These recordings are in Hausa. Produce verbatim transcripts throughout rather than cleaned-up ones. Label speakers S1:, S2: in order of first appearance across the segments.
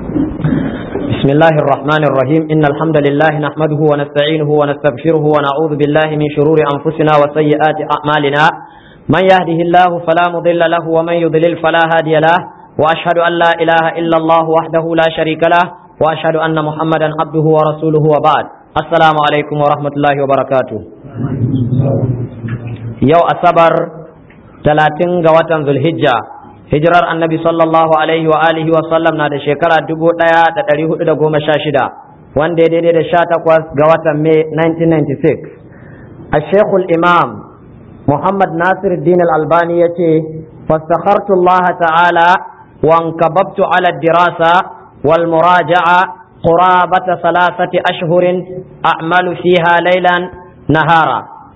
S1: بسم الله الرحمن الرحيم إن الحمد لله نحمده ونستعينه ونستغفره ونعوذ بالله من شرور أنفسنا وسيئات أعمالنا من يهده الله فلا مضل له ومن يضلل فلا هادي له وأشهد أن لا إله إلا الله وحده لا شريك له وأشهد أن محمدا عبده ورسوله وبعد السلام عليكم ورحمة الله وبركاته يو أصبر ثلاثين قوة ذو الحجة hijirar annabi sallallahu alaihi wa alihi wa sallam na da shekara dubu ɗaya da ɗari hudu da goma sha shida wanda ya daidai da sha takwas ga watan mai nineteen ninety-six a shekul imam muhammad nasir din al-albani ya ce fastakhartu Allah ta'ala wa ankababtu ala dirasa wal muraja'a qurabata salasati ashhurin a'malu fiha laylan nahara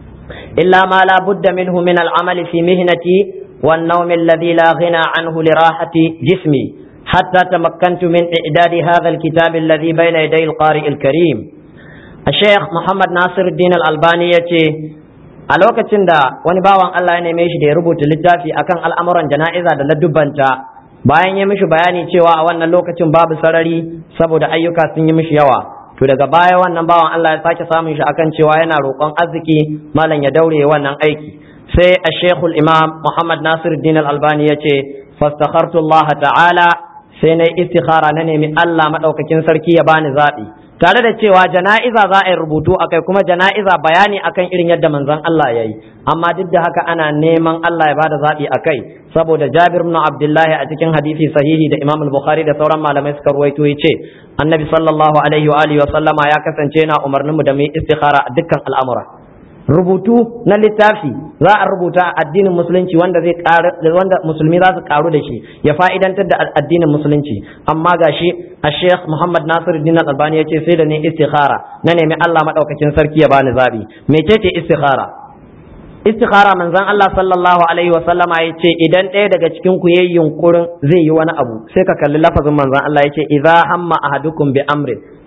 S1: illa ma la budda minhu min al-amali fi mihnati والنوم الذي لا غنى عنه لراحة جسمي حتى تمكنت من إعداد هذا الكتاب الذي بين يدي القارئ الكريم الشيخ محمد ناصر الدين الألباني يتي a lokacin da wani bawan Allah ya neme shi da ya rubuta littafi akan al'amuran jana'iza da laddubanta bayan ya mishi bayani cewa a wannan lokacin babu sarari saboda ayyuka sun yi mishi yawa to daga baya wannan bawan Allah ya sake samun shi akan cewa yana roƙon arziki malam ya daure wannan aiki sai a shekul imam Muhammad Nasiruddin Al-Albani ya ce fastakhartu Allah ta'ala sai na istikhara na nemi Allah maɗaukakin sarki ya bani zaɓi tare da cewa jana'iza za a yi rubutu akai kuma jana'iza bayani akan irin yadda manzon Allah ya yi amma duk da haka ana neman Allah ya bada zaɓi akai saboda Jabir ibn Abdullahi a cikin hadisi sahihi da Imam Al-Bukhari da sauran malamai suka ruwaito ya ce annabi sallallahu alaihi wa alihi wa sallama ya kasance yana umarnin mu da mu yi istikhara a dukkan al'amura rubutu na littafi za a rubuta addinin musulunci wanda zai wanda musulmi za su karu da shi ya fa'idantar da addinin musulunci amma gashi a Sheikh Muhammad Nasiruddin Al-Albani yace sai da ne istikhara na nemi Allah madaukakin sarki ya bani zabi mecece istikhara istikhara manzon Allah sallallahu alaihi wa sallama yace idan ɗaya daga cikin ku yayin yunkurin zai yi wani abu sai ka kalli lafazin manzon Allah yace idza hamma ahadukum bi amrin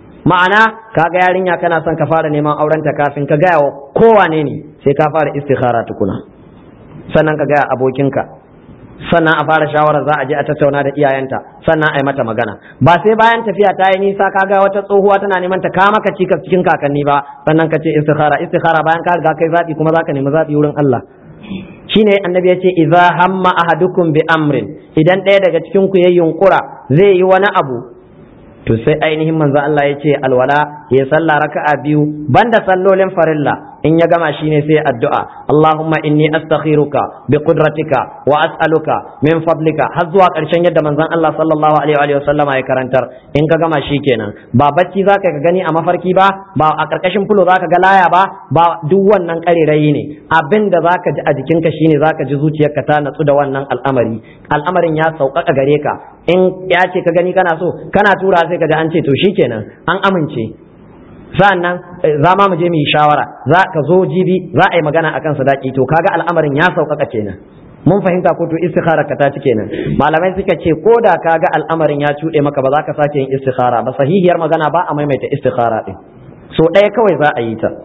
S1: ma'ana kaga yarinya kana son ka fara neman aurenta kafin ka gaya wa kowane ne sai ka fara istikhara tukuna sannan ka gaya abokinka sannan a fara shawara za a je a tattauna da iyayenta sannan a yi mata magana ba sai bayan tafiya ta yi nisa kaga wata tsohuwa tana neman ta kama ka cikas cikin kakanni ba sannan ka ce istikhara istikhara bayan ka riga kai zabi kuma zaka nemi zabi wurin Allah shine annabi ya ce idza hamma ahadukum bi amrin idan ɗaya daga cikin ku yayin yunkura zai yi wani abu to sai ainihin manzo Allah ya ce alwala ya salla raka'a biyu banda sallolin farilla in ya gama shine sai addu'a Allahumma inni astakhiruka bi qudratika wa as'aluka min fadlika har zuwa karshen yadda manzon Allah sallallahu alaihi wa sallama ya karantar in ka gama shi kenan ba bacci zaka ka gani a mafarki ba ba a karkashin fulo zaka ga laya ba ba duk wannan karerayi ne abinda zaka ji a jikinka shine zaka ji zuciyarka ta natsu da wannan al'amari al'amarin ya sauƙaƙa gare ka in ya ce ka gani kana so kana tura sai ka ji an ce to shikenan an amince sa'annan za ma mu je mu yi shawara za ka zo jibi za a yi magana akan sadaki to kaga al'amarin ya sauƙaƙa kenan mun fahimta ko to istikhara ka ta ci kenan malamai suka ce ko da kaga al'amarin ya cuɗe maka ba za ka sake yin istikhara ba sahihiyar magana ba a maimaita istikhara din so ɗaya kawai za a yi ta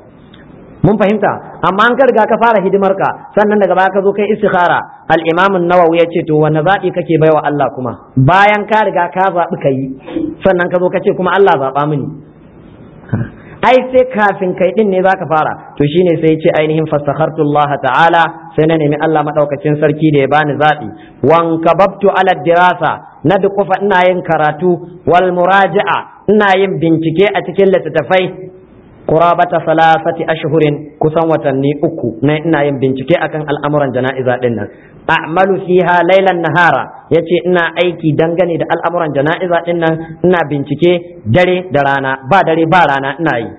S1: mun fahimta amma an ka riga ka fara hidimar ka sannan daga baya ka zo kai istikhara al-imam an-nawawi ya ce to wanne zabi kake baiwa Allah kuma bayan ka riga ka zabi kai sannan ka zo ka ce kuma Allah zaba mini ai sai kafin kai din ne zaka fara to shine sai ce ainihin fastakhartu Allah ta'ala sai na nemi Allah madaukakin sarki da ya bani zabi wan kababtu ala dirasa na dukufa ina yin karatu wal muraja'a ina yin bincike a cikin littattafai qurabata salasati ashhurin kusan watanni uku na ina yin bincike akan al'amuran jana'iza din nan a'malu fiha laylan nahara yace ina aiki dangane da al'amuran jana'iza din nan ina bincike dare da rana ba dare ba rana ina yi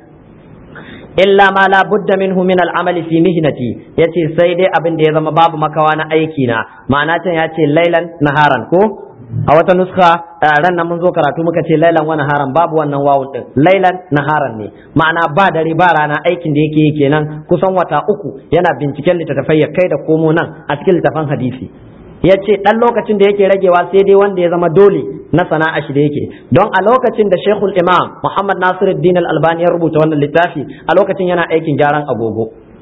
S1: illa ma la budda minhu min al'amali fi mihnati yace sai dai abin da ya zama babu makawa na aiki na ma'ana can yace laylan naharan ko a wata nuska ran nan mun zo karatu muka ce lailan wa naharan babu wannan wawun din lailan naharan ne ma'ana ba dare ba rana aikin da yake yi kenan kusan wata uku yana binciken littattafai ya kai da komo nan a cikin littafan hadisi ya ce ɗan lokacin da yake ragewa sai dai wanda ya zama dole na sana'a shi da yake don a lokacin da shekul imam Muhammad Nasiruddin Al-Albani ya rubuta wannan littafi a lokacin yana aikin gyaran agogo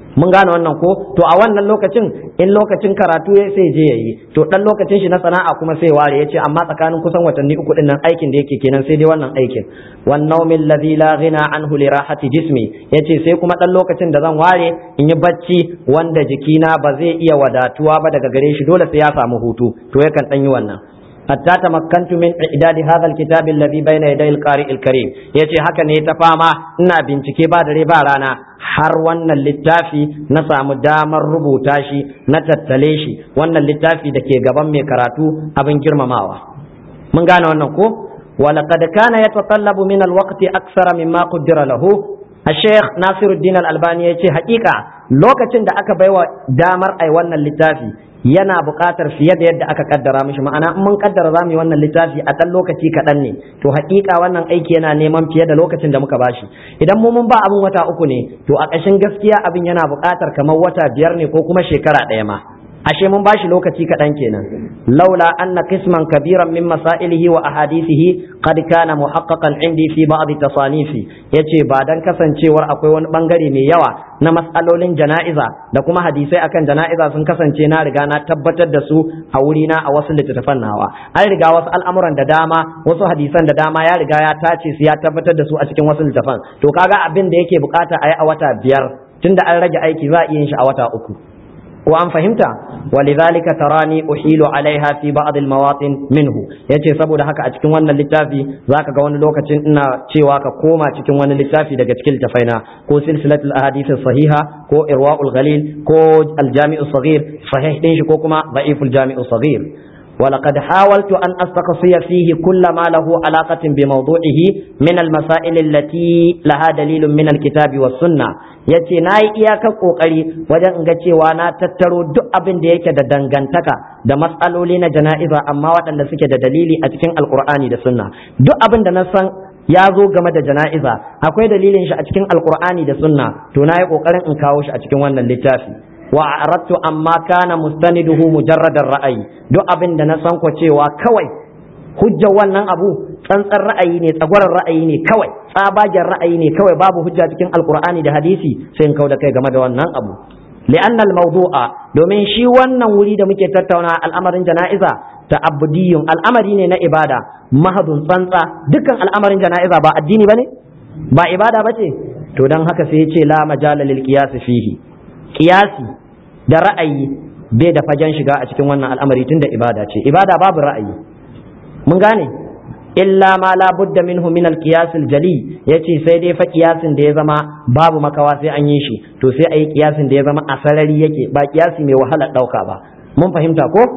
S1: mun gane wannan ko to a wannan lokacin in lokacin karatu ya sai je yayi to dan lokacin shi na sana'a kuma sai ware yace amma tsakanin kusan watanni uku din nan aikin da yake kenan sai dai wannan aikin wan nawmil ladhi la ghina anhu li rahati jismi yace sai kuma dan lokacin da zan ware in yi bacci wanda jikina ba zai iya wadatuwa ba daga gare shi dole sai ya samu hutu to yakan dan yi wannan hatta tamakkantu min i'dadi hadha alkitab alladhi bayna yaday alqari alkarim yace haka ne ta fama ina bincike ba dare ba rana har wannan littafi na samu damar rubuta shi na tattale shi wannan littafi da ke gaban mai karatu abin girmamawa mun gane wannan ko walaqad kana yatatallabu min alwaqti aksara mimma qaddara lahu الشيخ ناصر الدين الألباني yace hakika lokacin da aka baiwa damar ai wannan littafi yana buƙatar fiye da yadda aka kaddara mishi ma'ana in mun kaddara zamu yi wannan littafi a ɗan lokaci kaɗan ne to haƙiƙa wannan aiki yana neman fiye da lokacin da muka bashi idan mu mun ba abin wata uku ne to a ƙashin gaskiya abin yana buƙatar kamar wata biyar ne ko kuma shekara ɗaya ma ashe mun bashi lokaci kaɗan kenan laula anna qisman kabiran min masailihi wa ahadithihi qad kana muhaqqaqan indi fi ba'd tasanifi yace ba dan kasancewar akwai wani bangare mai yawa na mas'alolin jana'iza da kuma hadisai akan jana'iza sun kasance na riga na tabbatar da su a wurina a wasu littattafan nawa an riga wasu al'amuran da dama wasu hadisan da dama ya riga ya tace su ya tabbatar da su a cikin wasu littattafan to kaga abin da yake bukata a yi a wata biyar tunda an rage aiki za a iya yin shi a wata uku ko an fahimta walidhalika tarani uhilu alaiha fi ba'd almawatin minhu yace saboda haka a cikin wannan littafi zaka ga wani lokacin ina cewa ka koma cikin wani littafi daga cikin littafaina ko silsilatul ahadith sahiha ko irwaul ghalil ko aljami'u saghir sahih din shi ko kuma da'iful jami'u saghir ولقد حاولت أن أستقصي فيه كل ما له علاقة بموضوعه من المسائل التي لها دليل من الكتاب والسنة yace na yi iyakar kokari wajen in ga cewa na tattaro duk abin da yake da dangantaka da matsaloli na jana'iza amma waɗanda suke da dalili a cikin alkur'ani da sunna duk abin da na san ya zo game da jana'iza akwai dalilin shi a cikin alkur'ani da sunna to na yi kokarin in kawo shi a cikin wannan littafi wa aradtu amma kana mustaniduhu mujarradar ra'ayi duk abin da na san ko cewa kawai hujjar wannan abu tsantsar ra'ayi ne tsagwarar ra'ayi ne kawai tsabagen ra'ayi ne kawai babu hujja cikin alkur'ani da hadisi sai in kauda kai game da wannan abu li'anna al-mawdu'a domin shi wannan wuri da muke tattauna al'amarin jana'iza ta'abbudiyun al'amari ne na ibada mahadun tsantsa dukkan al'amarin jana'iza ba addini bane ba ibada bace to dan haka sai ya ce la majala lil qiyas fihi qiyasi da ra'ayi bai da fagen shiga a cikin wannan al'amari tunda ibada ce ibada babu ra'ayi mun gane illa ma la budda minhu min al-qiyas al-jali yace sai dai fa qiyasin da ya zama babu makawa sai an yi shi to sai ayi qiyasin da ya zama a sarari yake ba qiyasi mai wahala dauka ba mun fahimta ko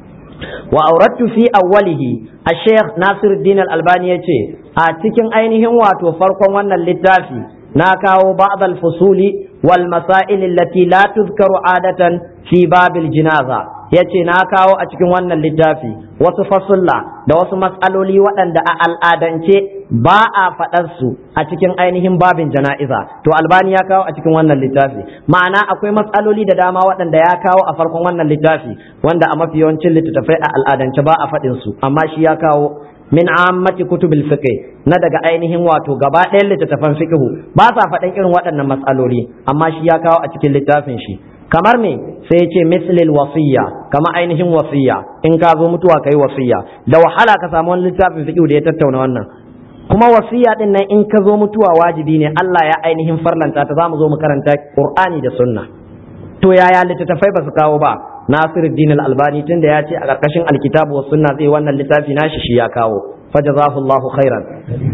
S1: wa aurattu fi awwalihi al-sheikh Nasiruddin al-Albani yace a cikin ainihin wato farkon wannan littafi na kawo ba'd al-fusuli wal masail allati la tuzkaru adatan fi babil jinaza yace na kawo a cikin wannan littafi wasu fasulla da wasu mas'aloli waɗanda a al'adance ba a faɗar su a cikin ainihin babin jana'iza to albani ya kawo a cikin wannan littafi ma'ana akwai mas'aloli da dama waɗanda ya kawo a farkon wannan littafi wanda a mafi yawancin littattafai a al'adance ba a faɗin su amma shi ya kawo min ammati kutubil fiqh na daga ainihin wato gaba ɗayan littattafan fiqh ba sa faɗin irin waɗannan mas'aloli amma shi ya kawo a cikin littafin shi kamar me sai ya ce mislil wasiyya kama ainihin wasiyya in ka zo mutuwa kai wasiyya da wahala ka samu wani littafin fiqh da ya tattauna wannan kuma wasiyya din nan in ka zo mutuwa wajibi ne Allah ya ainihin farlanta ta zamu zo mu karanta Qur'ani da sunna to yaya littattafai ba su kawo ba Nasiruddin al-Albani tunda ya ce a ƙarƙashin alkitabu was sunna zai wannan littafi nashi shi ya kawo fajazahullahu khairan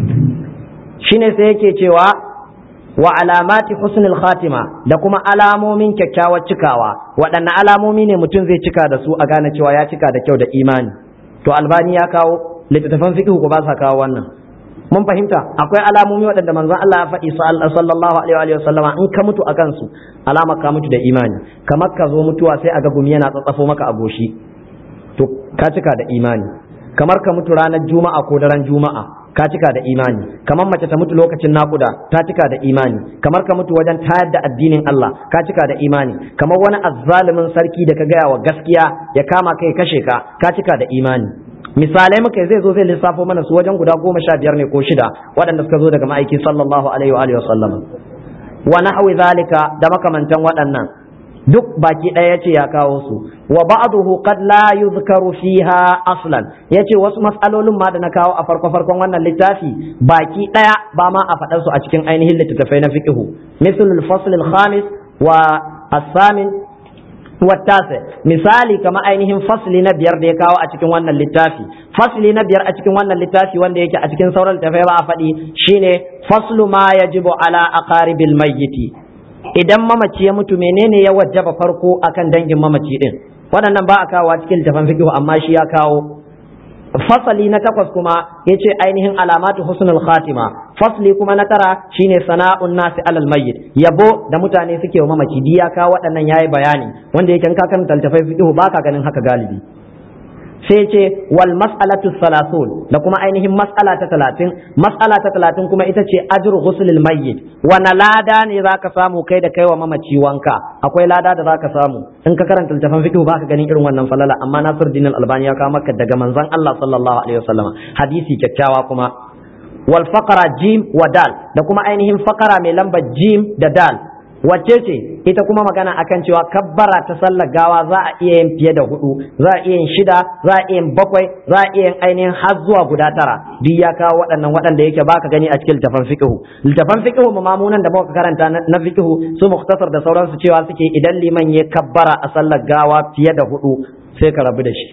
S1: shine sai yake cewa wa alamati husnul khatima da kuma alamomin kyakkyawar cikawa waɗanne alamomi ne mutum zai cika da su a gane cewa ya cika da kyau da imani to Albani ya kawo littattafan fiqh ko ba sa kawo wannan mun fahimta akwai alamomi waɗanda manzon Allah ya faɗi sallallahu alaihi wa sallama in ka mutu akan su alama ka mutu da imani kamar ka zo mutuwa sai a ga gumi yana tsatsafo maka a goshi to ka cika da imani kamar ka mutu ranar juma'a ko daren juma'a ka cika da imani kamar mace ta mutu lokacin nakuda ta cika da imani kamar ka mutu wajen tayar da addinin Allah ka cika da imani kamar wani azzalimin sarki da ka gaya wa gaskiya ya kama kai kashe ka ka cika da imani misalai muka zai zo zai lissafo mana su wajen guda goma sha biyar ne ko shida waɗanda suka zo daga ma'aiki sallallahu alaihi wa alihi wa sallam wa nahwi zalika da makamantan waɗannan duk baki ɗaya yace ya kawo su wa ba'dahu qad la yuzkaru fiha aslan yace wasu mas'alolin ma da na kawo a farko farkon wannan littafi baki ɗaya ba ma a faɗar su a cikin ainihin littattafai na fiqh misal al-fasl al-khamis wa as-samin wa at-tasi misali kama ainihin fasli na biyar da ya kawo a cikin wannan littafi fasli na biyar a cikin wannan littafi wanda yake a cikin sauran littattafai ba a faɗi shine faslu ma yajibu ala aqaribil mayyiti idan mamaci ya mutu menene ya wajaba farko akan dangin mamaci din waɗannan ba a kawo cikin littafin fiqh amma shi ya kawo fasali na takwas kuma yace ainihin alamatu husnul khatima fasli kuma na tara shine sana'un nasi alal mayyit yabo da mutane suke wa mamaci diya kawo waɗannan yayi bayani wanda yake in ka karanta littafin fiqh ba ka ganin haka galibi sai ce wal mas'alatu salasun da kuma ainihin mas'ala ta talatin mas'ala ta talatin kuma ita ce ajru ghuslil mayyit wana lada ne zaka samu kai da kaiwa mamaci wanka akwai lada da zaka samu in ka karanta littafin fiqh baka ganin irin wannan falala amma Nasiruddin Al-Albani ya kawo maka daga manzon Allah sallallahu alaihi wasallam hadisi kyakkyawa kuma wal faqara jim wa dal da kuma ainihin faqara mai lambar jim da dal wacce ce ita kuma magana akan cewa kabbara ta sallar gawa za a iya yin fiye da hudu za a iya yin shida za a iya yin bakwai za a iya yin ainihin har zuwa guda tara duk ya kawo waɗannan waɗanda yake baka gani a cikin littafan fiqh littafan fiqh mamunan da muka karanta na fiqh su mukhtasar da sauransu cewa suke idan liman ya kabbara a sallar gawa fiye da hudu sai ka rabu da shi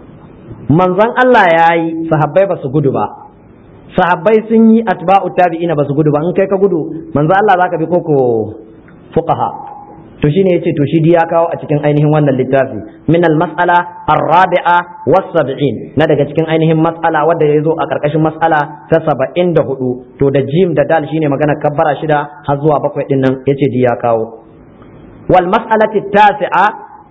S1: manzon Allah yayi sahabbai ba su gudu ba sahabbai sun yi atba'u tabi'ina ba su gudu ba in kai ka gudu manzon Allah zaka bi koko fuqaha to shine yace to shi ya kawo a cikin ainihin wannan littafi min al mas'ala ar-rabi'a was sab'in na daga cikin ainihin mas'ala wanda yazo a karkashin mas'ala ta saba'in da hudu to da jim da dal shine magana kabbara shida har zuwa bakwai din nan yace ya kawo wal mas'alatu tasi'a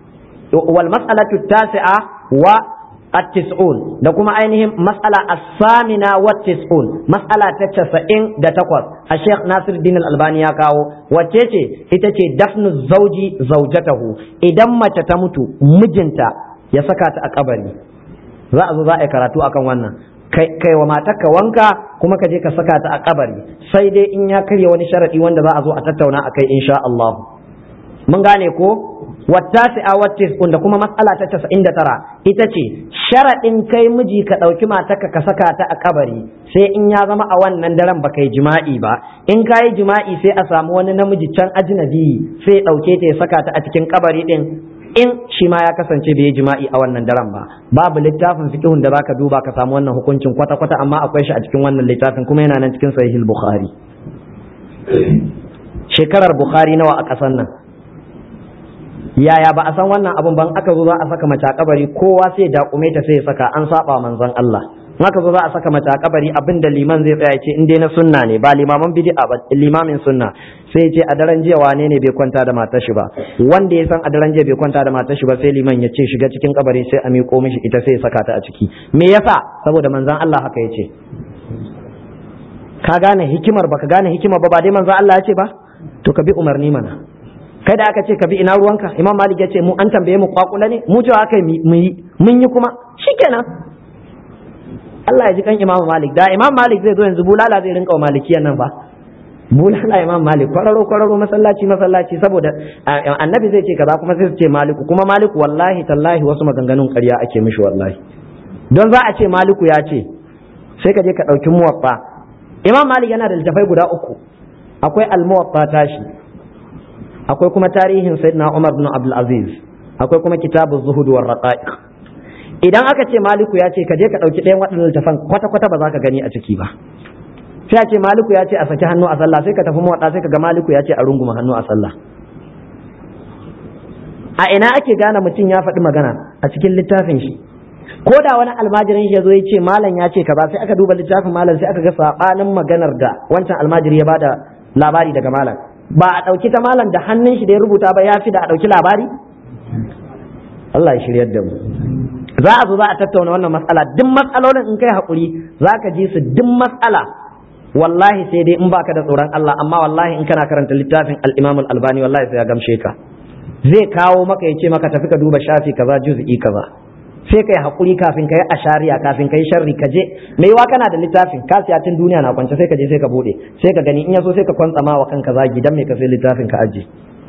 S1: wal mas'alatu tasi'a wa التسعون da kuma ainihin mas'ala as-samina wa tis'un mas'ala ta casa'in da takwas a Sheikh Nasiruddin Al-Albani ya kawo wacce ce ita ce dafnu zauji zaujatahu idan mace ta mutu mijinta ya saka ta a kabari za a zo za a yi karatu akan wannan kai wa matarka wanka kuma ka je ka saka ta a kabari sai dai in ya karya wani sharadi wanda za a zo a tattauna akai insha Allah mun gane ko wattasi'a wattis'un da kuma mas'ala ta casa'in da tara ita ce sharaɗin kai miji ka ɗauki matarka ka saka ta a kabari sai in ya zama a wannan daren ba kai jima'i ba in ka yi jima'i sai a samu wani namiji can ajnabi sai ɗauke ta ya saka ta a cikin kabari ɗin in shi ma ya kasance bai yi jima'i a wannan daren ba babu littafin fiqhun da zaka duba ka samu wannan hukuncin kwata kwata amma akwai shi a cikin wannan littafin kuma yana nan cikin sahih bukhari shekarar bukhari nawa a ƙasar nan yaya ba a san wannan abun ban aka zo za a saka mace a kabari kowa sai da kume ta sai ya saka an saba manzon Allah in aka zo za a saka mace a kabari abinda liman zai tsaya ce in dai na sunna ne ba limaman bid'a ba limamin sunna sai ce a daren jiya wane ne bai kwanta da matar shi ba wanda ya san a daren jiya bai kwanta da matar shi ba sai liman ya ce shiga cikin kabari sai a miƙo mishi ita sai ya saka ta a ciki me yasa saboda manzon Allah haka ya ce ka gane hikimar baka gane hikimar ba ba dai manzon Allah ya ce ba to ka bi umarni mana kai da aka ce ka bi ina ruwanka imam malik ya ce mu an tambaye mu kwakula ne mu cewa aka yi mun yi kuma shikenan Allah ya ji kan imam malik da imam malik zai zo yanzu bulala zai rinka wa malikiyan nan fa bulala imam malik kwararo kwararo masallaci masallaci saboda annabi zai ce kaza kuma sai su ce maliku kuma maliku wallahi tallahi wasu maganganun ƙarya ake mishi wallahi don za a ce maliku ya ce sai ka je ka ɗauki muwaffa imam malik yana da littafai guda uku akwai al-muwaffa tashi akwai kuma tarihin sayyidina Umar bin Abdul Aziz akwai kuma kitabu zuhud war raqaiq idan aka ce maliku ya ce ka je ka dauki ɗayan waɗannan littafan kwata kwata ba za ka gani a ciki ba sai a ce maliku ya ce a saki hannu a sallah sai ka tafi muwatta sai ka ga maliku ya ce a runguma hannu a sallah a ina ake gane mutum ya faɗi magana a cikin littafin shi ko da wani almajirin shi ya zo ya ce malam ya ce kaza sai aka duba littafin malam sai aka ga sabanin maganar da wancan almajiri ya bada labari daga malam ba a ɗauki ta malam da hannun shi da ya rubuta ba ya fi da a ɗauki labari Allah ya shiryar da mu za a zo za a tattauna wannan matsala duk matsalolin in kai haƙuri za ka ji su duk matsala wallahi sai dai in baka da tsoron Allah amma wallahi in kana karanta littafin al-Imam al-Albani wallahi sai ya gamshe ka zai kawo maka ya ce maka tafi ka duba shafi kaza juz'i kaza sai kai hakuri kafin kai ashariya kafin kai sharri ka je mai yiwa kana da littafin ka siya tun duniya na kwance sai ka je sai ka bude sai ka gani in yaso sai ka kwantsama wa kanka zagi dan me ka sai littafin ka aje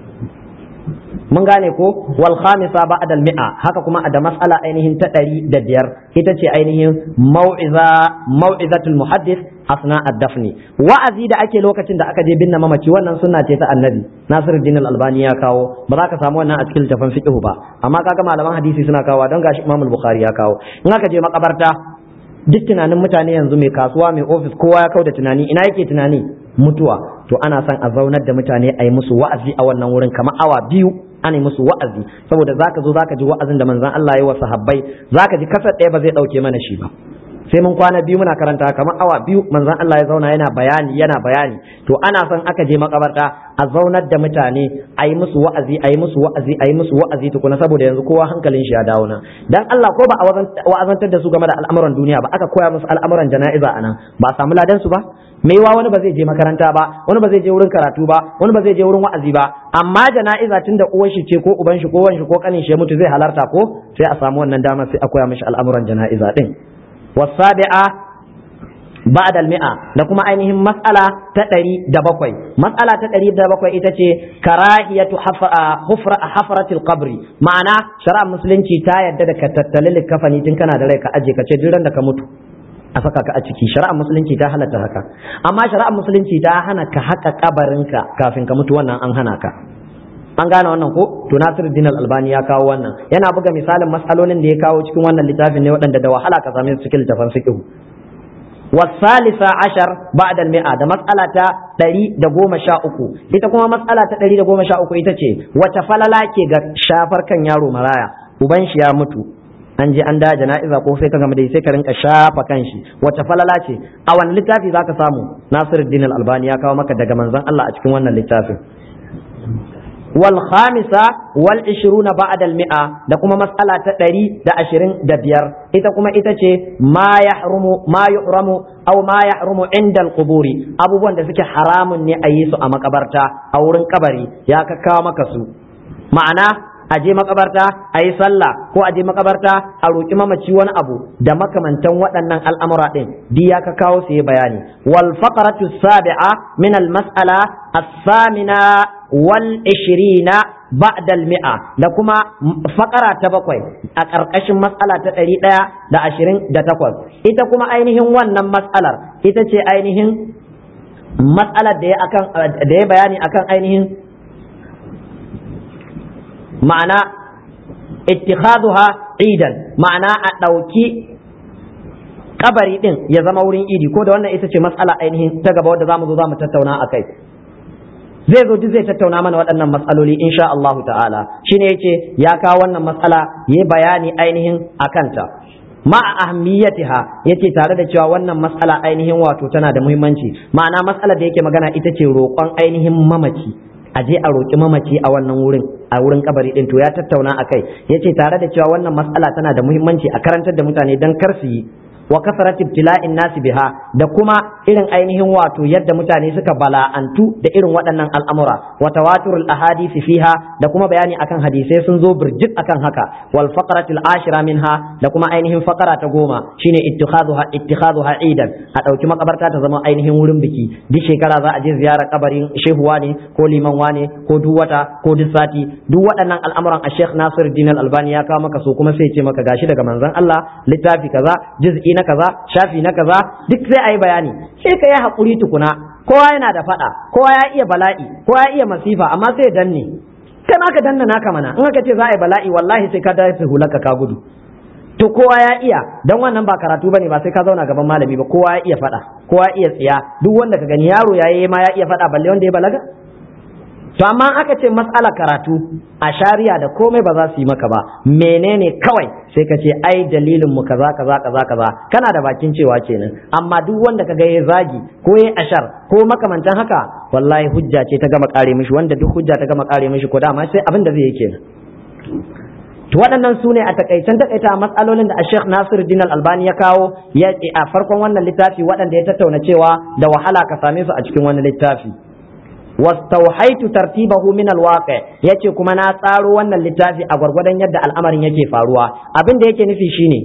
S1: mun gane ko wal khamisa ba'da al mi'a haka kuma da mas'ala ainihin ta ɗari da biyar ita ce ainihin mau'iza mau'izatul muhaddis asna ad-dafni wa'azi da ake lokacin da aka je binne mamaci wannan sunna ce ta annabi Nasiruddin al-Albani ya kawo ba za ka samu wannan a cikin littafin fiqh ba amma kaga malaman hadisi suna kawo don gashi Imam al-Bukhari ya kawo in aka je makabarta duk tunanin mutane yanzu mai kasuwa mai ofis kowa ya kauda tunani ina yake tunani mutuwa to ana son a zaunar da mutane a yi musu wa'azi a wannan wurin kamar awa biyu ana yi musu wa'azi saboda zaka zo zaka ji wa'azin da manzon Allah ya wa sahabbai zaka ji kasar ɗaya ba zai dauke mana shi ba sai mun kwana biyu muna karanta kamar awa biyu manzon Allah ya zauna yana bayani yana bayani to ana son aka je makabarta a zaunar da mutane a yi musu wa'azi a yi musu wa'azi a yi musu wa'azi tukuna saboda yanzu kowa hankalin shi ya dawo nan dan Allah ko ba a wa'azantar da su game da al'amuran duniya ba aka koya musu al'amuran jana'iza anan ba a samu ladan su ba mai wa wani ba zai je makaranta ba wani ba zai je wurin karatu ba wani ba zai je wurin wa'azi ba amma jana'iza tunda uwar shi ce ko uban shi ko wan shi ko kanin shi ya mutu zai halarta ko sai a samu wannan dama sai a koya mishi al'amuran jana'iza din wasabi'a ba'da al-mi'a da kuma ainihin mas'ala ta ɗari da bakwai mas'ala ta ɗari da bakwai ita ce karahiyatu hufra hafratil qabri ma'ana shari'ar musulunci ta yadda da ka tattali likafani tun kana da rai ka aje ka ce duk ran da ka mutu a saka ka a ciki shari'ar musulunci ta halatta haka amma shari'ar musulunci ta hana ka haka kabarinka kafin ka mutu wannan an hana ka an gane wannan ko to Nasiruddin Al-Albani ya kawo wannan yana buga misalin mas'alolin da ya kawo cikin wannan littafin ne waɗanda da wahala ka same su cikin littafin fiqh wasalisa ashar ba'da al-mi'a da mas'ala ta ɗari da goma sha uku ita kuma mas'ala ta ɗari da goma sha uku ita ce wace falala ke ga shafar kan yaro maraya uban shi ya mutu an je an da jana'iza ko sai ka gama dai sai ka rinka shafa kanshi wata falala ce a wani littafi zaka samu Nasiruddin Al-Albani ya kawo maka daga manzon Allah a cikin wannan littafin wal khamisa wal ishruna ba'da al mi'a da kuma mas'ala ta ɗari da ashirin da biyar ita kuma ita ce ma yahrumu ma yuhramu aw ma yahrumu inda al quburi abubuwan da suke haramun ne a yi su a makabarta a wurin kabari ya ka kawo maka su ma'ana a je makabarta a yi sallah ko a je makabarta a roƙi mamaci wani abu da makamantan waɗannan al'amura ɗin duk ya ka kawo su yi bayani wal faqratu sabi'a min al mas'ala as-samina wal ishirina ba'da al mi'a da kuma faqara ta bakwai a ƙarƙashin mas'ala ta ɗari ɗaya da ashirin da takwas ita kuma ainihin wannan mas'alar ita ce ainihin mas'alar da ya akan da ya bayani akan ainihin ma'ana ittikhaduha idan ma'ana a ɗauki kabari din ya zama wurin idi ko da wannan ita ce mas'ala ainihin ta gaba wadda zamu zo zamu tattauna akai zai zo duk zai tattauna mana waɗannan matsaloli insha Allah ta'ala shine yace ya kawo wannan matsala yayi bayani ainihin akanta ma ahammiyatiha yace tare da cewa wannan matsala ainihin wato tana da muhimmanci ma'ana matsalar da yake magana ita ce roƙon ainihin mamaci a je a roƙi mamaci a wannan wurin a wurin kabari din to ya tattauna akai yace tare da cewa wannan matsala tana da muhimmanci a karantar da mutane dan kar su yi wa kasarat ibtila'in nasi biha da kuma irin ainihin wato yadda mutane suka bala'antu da irin waɗannan al'amura wa tawaturul ahadisi fiha da kuma bayani akan hadisai sun zo birjik akan haka wal faqratul ashira minha da kuma ainihin faqara ta goma shine ittikhaduha ittikhaduha idan a dauki makabarta ta zama ainihin wurin biki duk shekara za a je ziyara kabarin shehuwa ne ko liman wane ko duk wata ko duk sati duk waɗannan al'amuran a Sheikh Nasiruddin Al-Albani ya kawo maka su kuma sai ya ce maka gashi daga manzon Allah littafi kaza juz'i na kaza shafi na kaza duk sai ayi bayani sai ka yi hakuri tukuna kowa yana da fada kowa ya iya bala'i kowa ya iya masifa amma sai danne kai ma ka danna naka mana in aka ce za a yi bala'i wallahi sai ka dace hulaka ka gudu to kowa ya iya dan wannan ba karatu bane ba sai ka zauna gaban malami ba kowa ya iya fada kowa ya iya tsiya duk wanda ka gani yaro yayi ma ya iya fada balle wanda ya balaga to amma aka ce mas'ala karatu a shari'a da komai ba za su yi maka ba menene kawai sai ka ce ai dalilin mu kaza kaza kaza kaza kana da bakin cewa kenan amma duk wanda kaga yayi zagi ko yayi ashar ko makamantan haka wallahi hujja ce ta gama kare mishi wanda duk hujja ta gama kare mishi ko dama sai abin da zai yi kenan to waɗannan su ne a takaicen takaita matsalolin da Sheikh Nasiruddin Al-Albani ya kawo ya a farkon wannan littafi waɗanda ya tattauna cewa da wahala ka same su a cikin wani littafi wastauhaitu tartibahu min alwaqi yace kuma na tsaro wannan littafi a gwargwadon yadda al'amarin yake faruwa abin da yake nufi shine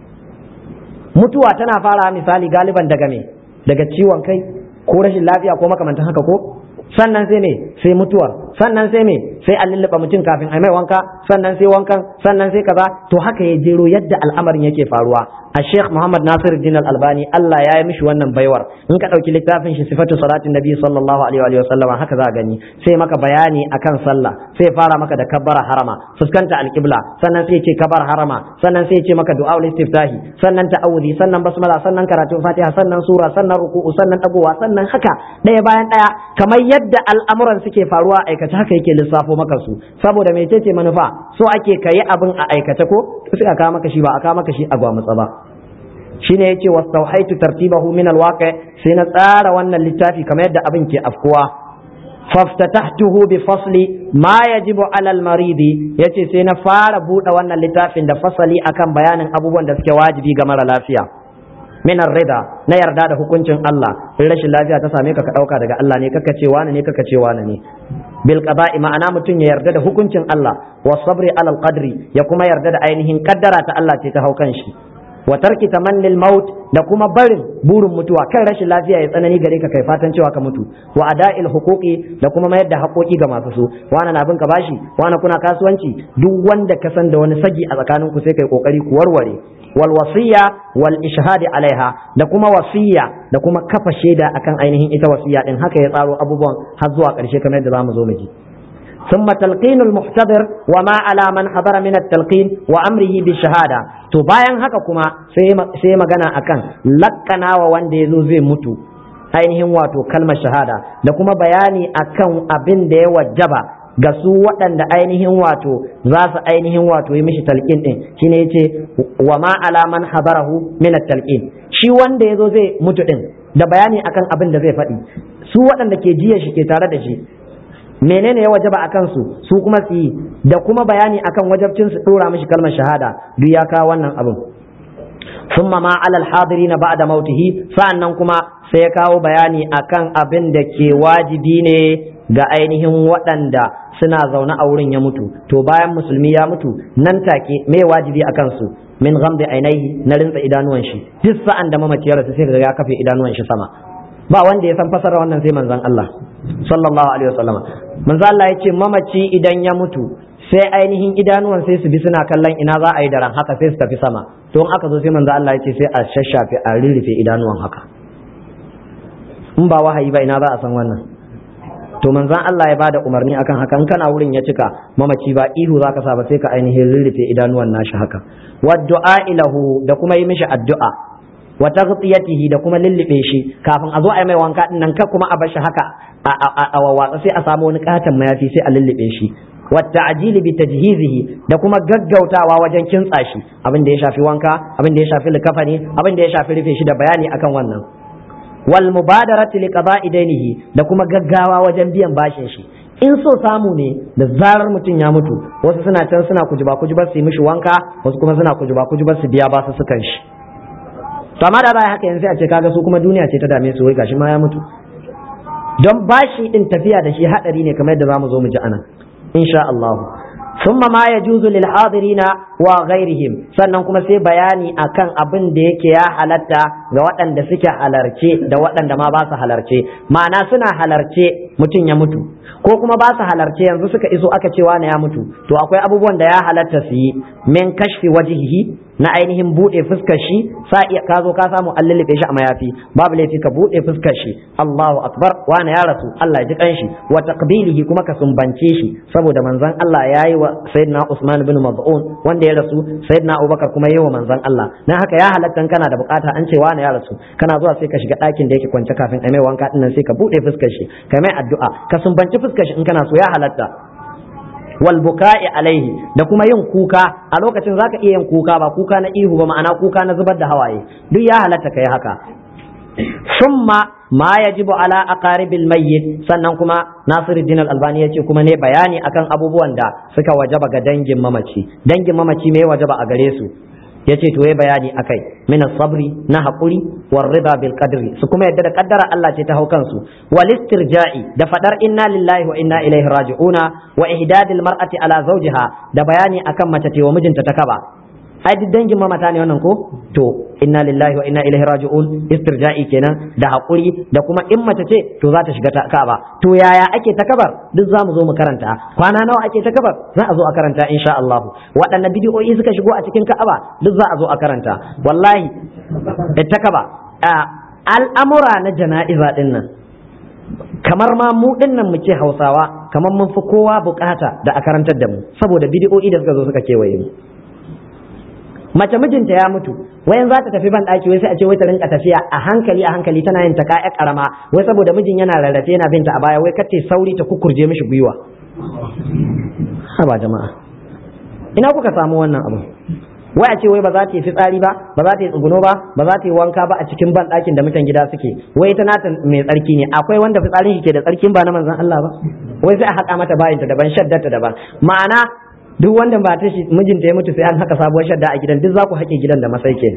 S1: mutuwa tana fara misali galiban daga me daga ciwon kai ko rashin lafiya ko makamantan haka ko sannan sai me sai mutuwar sannan sai me sai a lulluɓa mutum kafin a mai wanka sannan sai wankan sannan sai kaza to haka ya jero yadda al'amarin yake faruwa a Sheikh Muhammad Nasiruddin Al-Albani Allah ya yi mishi wannan baiwar in ka ɗauki littafin shi sifatu salatin nabi sallallahu alaihi wa sallam haka za a gani sai maka bayani akan sallah sai fara maka da kabbara harama fuskanta alqibla sannan sai ce kabar harama sannan sai ce maka du'a istiftahi sannan ta'awudi sannan basmala sannan karatu fatiha sannan sura sannan ruku'u sannan dagowa sannan haka ɗaya bayan ɗaya kamar yadda al'amuran suke faruwa a aikace haka yake lissafo maka su saboda mecece manufa so ake kayi abin a aikace ko sai aka maka shi ba aka maka shi a gwamutsa ba shine yace wastauhaitu tartibahu min alwaqi sai na tsara wannan littafi kamar yadda abin ke afkuwa faftatahtuhu bi fasli ma yajibu ala almaridi yace sai na fara bude wannan littafin da fasali akan bayanin abubuwan da suke wajibi ga mara lafiya min ar-rida na yarda da hukuncin Allah in rashin lafiya ta same ka ka dauka daga Allah ne kaka ce wani ne kaka ce wani ne bil qada'i ma'ana mutum ya yarda da hukuncin Allah wa sabri ala al-qadri ya kuma yarda da ainihin kaddara ta Allah ce ta haukan shi wa tarki tamannil maut da kuma barin burin mutuwa kan rashin lafiya ya tsanani gare ka kai fatan cewa ka mutu wa ada'il huquqi da kuma mayar da haƙoƙi ga masu su wani na bin ka bashi wani kuna kasuwanci duk wanda ka san da wani sagi a tsakanin ku sai kai kokari ku warware wal wasiya wal ishhadi alaiha da kuma wasiya da kuma kafa shaida akan ainihin ita wasiya din haka ya tsaro abubuwan har zuwa ƙarshe kamar yadda zamu zo mu ji ثم تلقين المحتضر وما على من حضر من التلقين وأمره بالشهادة to bayan haka kuma sai magana akan lakkanawa wanda yazo zai mutu ainihin wato kalmar shahada da kuma bayani akan abin da ya wajaba ga su waɗanda ainihin wato za su ainihin wato yi mishi talqin din shine yace wa ma ala man hadarahu min at-talqin shi wanda yazo zai mutu din da bayani akan abin da zai faɗi su waɗanda ke jiya shi ke tare da shi menene ya wajaba a kansu su kuma su yi da kuma bayani akan wajabcin su dora mishi kalmar shahada duk ya kawo wannan abin thumma ma ala al-hadirin ba'da mautihi sa'annan kuma sai ya kawo bayani akan abin da ke wajibi ne ga ainihin waɗanda suna zaune a wurin ya mutu to bayan musulmi ya mutu nan take me wajibi akan su min ghamdi ainihi na rinsa idanuwan shi duk sa'an da mamaci ya rasu sai ga ya kafe idanuwan shi sama ba wanda ya san fasara wannan sai manzon Allah sallallahu alaihi wasallam manzo Allah ya ce mamaci idan ya mutu sai ainihin idanuwan sai su bi suna kallon ina za a yi daren haka sai su tafi sama to in aka zo sai manzo Allah ya ce sai a shashafe a rirrife idanuwan haka in ba wahayi ba ina za a san wannan to manzon Allah ya bada umarni akan haka in kana wurin ya cika mamaci ba ihu zaka sa ba sai ka ainihin rirrife idanuwan nashi haka wa du'a ilahu da kuma yi mishi addu'a wa taghtiyatihi da kuma lullube shi kafin a zo a yi mai wanka din nan ka kuma a bar shi haka a wawatsa sai a samu wani katon mayafi sai a lullube shi wa ta'jili bi tajhizihi da kuma gaggautawa wajen kintsa shi abin da ya shafi wanka abin da ya shafi likafani abin da ya shafi rufe shi da bayani akan wannan wal mubadarati li qada'i dainihi da kuma gaggawa wajen biyan bashin shi in so samu ne da zarar mutum ya mutu wasu suna can suna kujuba kujubar su yi mishi wanka wasu kuma suna kujuba kujubar su biya basu sukan shi to amma da baya haka yanzu a ce kaga su kuma duniya ce ta dame su wai gashi ma ya mutu don bashi din tafiya da shi hadari ne kamar yadda zamu zo mu ji anan insha Allah thumma ma yajuzu lil hadirina wa ghairihim sannan kuma sai bayani akan abin da yake ya halatta ga waɗanda suke halarce da waɗanda ma ba su halarce ma'ana suna halarce mutum ya mutu ko kuma ba su halarce yanzu suka iso aka ce wani ya mutu to akwai abubuwan da ya halatta su yi min kashfi wajhihi na ainihin bude fuskar shi sa iya ka zo ka samu an lullube shi a mayafi babu laifi ka bude fuskar shi Allahu akbar wani ya rasu Allah ya ji kanshi wa taqbilihi kuma ka sumbance shi saboda manzon Allah yayi wa sayyidina Usman bin Maz'un wanda ya rasu sayyidina Abubakar kuma yayi wa manzon Allah dan haka ya halatta kana da bukata an ce wani ya rasu kana zuwa sai ka shiga ɗakin da yake kwance kafin a mai wanka dinnan sai ka bude fuskar shi ka mai addu'a ka sumbanci fuskar shi in kana so ya halatta wal buka'i alaihi da kuma yin kuka a lokacin zaka iya yin kuka ba kuka na ihu ba ma'ana kuka na zubar da hawaye duk ya halatta kai haka summa ma yajibu ala aqaribil mayyit sannan kuma Nasiruddin Al-Albani yace kuma ne bayani akan abubuwan da suka wajaba ga dangin mamaci dangin mamaci me wajaba a gare su yace to yayi bayani akai min sabri na hakuri war rida bil qadri su kuma yadda da kaddara Allah ce ta hau kansu wal istirja'i da fadar inna lillahi wa inna ilaihi raji'una wa ihdadil mar'ati ala zawjiha da bayani akan mace ce wa mijinta ta kaba ai duk dangin mamata ne wannan ko to inna lillahi wa inna ilaihi raji'un istirja'i kenan da hakuri da kuma in mace ce to za ta shiga ta kaba to yaya ake ta kabar duk za mu zo mu karanta kwana nawa ake ta kabar za a zo a karanta insha Allah waɗanne bidiyoyi suka shigo a cikin ka'aba duk za a zo a karanta wallahi da ta kaba al'amura na jana'iza din nan kamar ma mu din nan muke Hausawa kamar mun fi kowa bukata da a karantar da mu saboda bidiyoyi da suka zo suka kewaye mu mace mijinta ya mutu wayan za ta tafi ban daki wai sai a ce wai ta rinka tafiya a hankali a hankali tana yin ta kaya karama wai saboda mijin yana rarrafe yana binta a baya wai kace sauri ta kukurje mishi gwiwa haba jama'a ina kuka samu wannan abu wai a ce wai ba za ta yi fitsari ba ba za ta yi tsuguno ba ba za ta yi wanka ba a cikin ban dakin da mutan gida suke wai ita nata mai tsarki ne akwai wanda fitsarin shi ke da tsarkin ba na manzon Allah ba wai sai a haƙa mata bayinta daban shaddarta daban ma'ana duk wanda ba ta shi mijinta ya mutu sai an haka sabuwar shadda a gidan duk za ku haƙe gidan da masai ke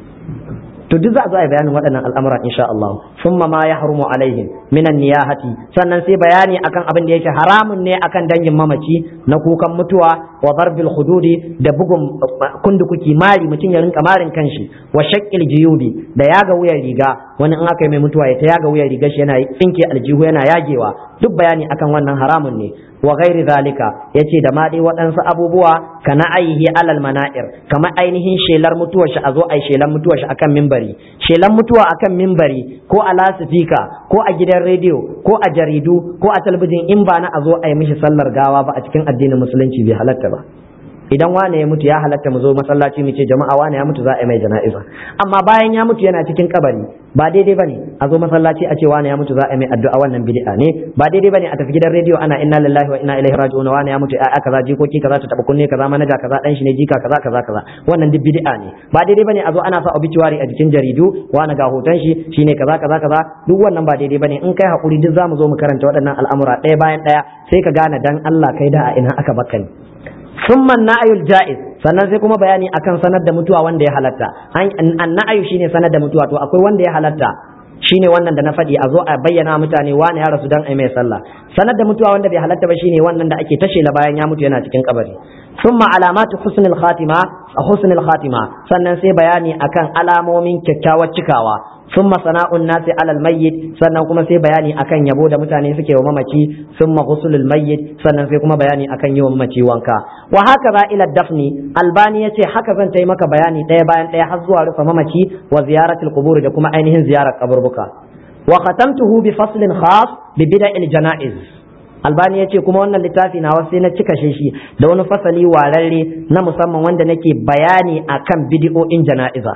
S1: to duk za a zo a yi bayanin waɗannan al'amura insha Allah summa ma yahrumu alaihim minan niyahati sannan sai bayani akan abin da yake haramun ne akan dangin mamaci na kukan mutuwa wa darbil hududi da bugun kundukuki mari mutum ya rinka marin kanshi wa shaqqil jiyubi da yaga wuyan riga wani in aka yi mai mutuwa ya ta yaga wuyan riga shi yana tsinke aljihu yana yagewa duk bayani akan wannan haramun ne wa ghairi zalika yace da ma dai waɗansu abubuwa kana aihi alal mana'ir kamar ainihin shelar mutuwar shi a zo ai shelar mutuwar shi akan mimbari shelar mutuwa akan mimbari ko a lasifika ko a gidan rediyo ko a jaridu ko a talabijin in ba na a zo ai mishi sallar gawa ba a cikin addinin musulunci bai halatta ba idan wane ya mutu ya halatta mu zo masallaci mu ce jama'a wane ya mutu za a yi mai jana'iza amma bayan ya mutu yana cikin kabari ba daidai bane a zo masallaci a ce wane ya mutu za a yi mai addu'a wannan bid'a ne ba daidai bane a tafi gidan rediyo ana inna lillahi wa inna ilaihi raji'un wane ya mutu a kaza jikoki kaza ta taba kunne kaza manaja kaza dan shi ne jika kaza kaza kaza wannan duk bid'a ne ba daidai bane a zo ana sa obituary a jikin jaridu wane ga hoton shi shine kaza kaza kaza duk wannan ba daidai bane in kai hakuri duk zamu zo mu karanta waɗannan al'amura ɗaya bayan ɗaya sai ka gane dan Allah kai da a ina aka baka ni summa na'ayul ja'iz sannan sai kuma bayani akan sanar da mutuwa wanda ya halatta an na'ayu shine sanar da mutuwa to akwai wanda ya halatta shine wannan da na faɗi a zo a bayyana mutane wani ya rasu dan ai mai sallah sanar da mutuwa wanda bai halatta ba shine wannan da ake tashe la bayan ya mutu yana cikin kabari summa alamatu husnul khatima husnul khatima sannan sai bayani akan alamomin kyakkyawar cikawa summa sana'un nasi alal mayyit sannan kuma sai bayani akan yabo da mutane suke wa mamaci summa ghuslul mayyit sannan sai kuma bayani akan yi wa mamaci wanka wa haka za ila dafni albani yace haka zan tayi maka bayani daya bayan daya har zuwa rufe mamaci wa ziyaratul qubur da kuma ainihin ziyarar kaburbuka wa khatamtuhu bi faslin khas bi bida'il janaiz albani yace kuma wannan littafi na wasu na cika shi da wani fasali wararre na musamman wanda nake bayani akan bid'o'in janaiza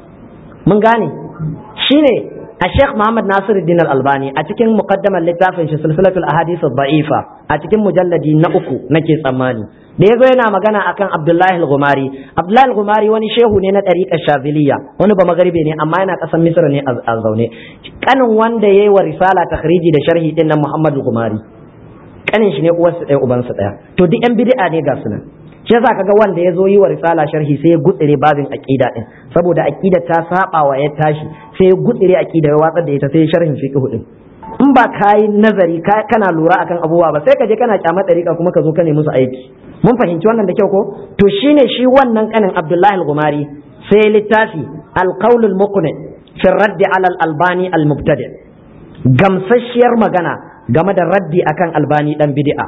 S1: mun gane shine a Sheikh Muhammad Nasiruddin Al-Albani a cikin muqaddamar littafin shi Silsilatul Ahadith Ad-Da'ifa a cikin mujalladi na uku nake tsammani da yazo yana magana akan Abdullahi Al-Ghumari Abdullahi Al-Ghumari wani shehu ne na tariqar Shaziliyya wani ba magaribe ne amma yana kasan Misra ne a zaune kanin wanda yayi wa risala takhriji da sharhi din nan Muhammad Al-Ghumari kanin shi ne uwarsa ɗaya ubansa ɗaya to duk yan bid'a ne ga sunan shi yasa kaga wanda ya zo yi wa risala sharhi sai ya gutsire babin aqida din saboda aqida ta saba wa ya tashi sai ya gutsire aqida ya watsar da ita sai sharhin fiqh din in ba kai nazari kana lura akan abubuwa ba sai ka je kana kyamar dariƙa kuma ka zo ka nemi musu aiki mun fahimci wannan da kyau ko to shine shi wannan kanin Abdullahi Al-Ghumari sai littafi Al-Qawl Al-Muqni fi ar-radd ala al-Albani al-Mubtadi gamsasshiyar magana game da raddi akan Albani dan bid'a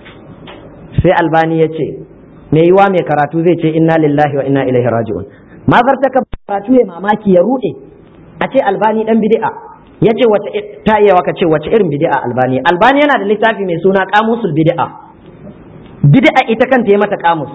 S1: sai Albani ya ce me yiwa mai karatu zai ce inna lillahi wa inna ilaihi raji'un ma zartaka karatu ya mamaki ya rude a ce Albani dan bid'a yace wace ta iya waka ce wace irin bid'a Albani Albani yana da littafi mai suna Qamusul Bid'a bid'a ita kanta ya mata qamus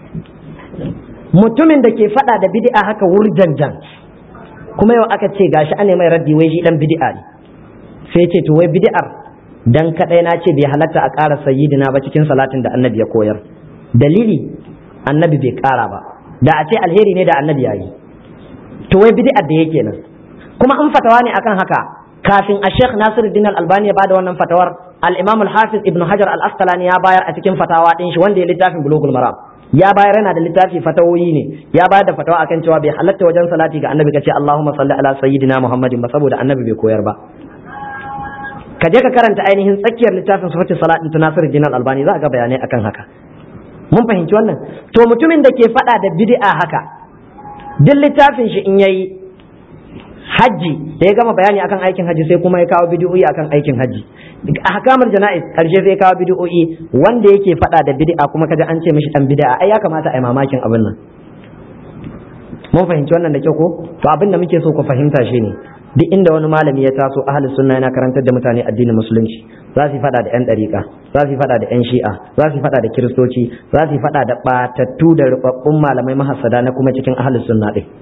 S1: mutumin da ke fada da bid'a haka wurjanjan kuma yau aka ce gashi ane mai raddi wai shi dan bid'a ne sai ce to wai bid'ar dan kadai na ce bai halatta a ƙara sayyidina ba cikin salatin da annabi ya koyar dalili annabi bai ƙara ba da a ce alheri ne da annabi yayi to wai bid'ar da yake nan kuma in fatawa ne akan haka kafin a Sheikh Nasiruddin Al-Albani ya bada wannan fatawar al-Imam Al-Hafiz Ibn Hajar Al-Asqalani ya bayar a cikin fatawa din shi wanda ya littafin Bulughul Maram ya bayar yana da littafi fatawoyi ne ya bayar da fatawa akan cewa bai halatta wajen salati ga annabi kace Allahumma salli ala sayyidina Muhammadin ba saboda annabi bai koyar ba. Ka je ka karanta ainihin tsakiyar littafin sifatul salatin Nasiruddin Al-Albani za ka ga bayanai akan haka. Mun fahimci wannan? To mutumin da ke fada da bid'a haka duk littafin shi in yayi hajji da ya gama bayani akan aikin hajji sai kuma ya kawo bid'o'i akan aikin hajji. Ahkamul jana'iz karshe sai kawo bid'o'i wanda yake fada da bid'a kuma kaje an ce mishi dan bid'a ai ya kamata ai mamakin abin nan. Mun fahimci wannan da kyau ko? To abin da muke so ku fahimta shine duk inda wani malami ya taso ahli sunna yana karantar da mutane addinin musulunci za su fada da yan dariƙa za su fada da yan shi'a za su fada da kiristoci za su fada da batattu da rubabbun malamai mahassada na kuma cikin ahli sunna din.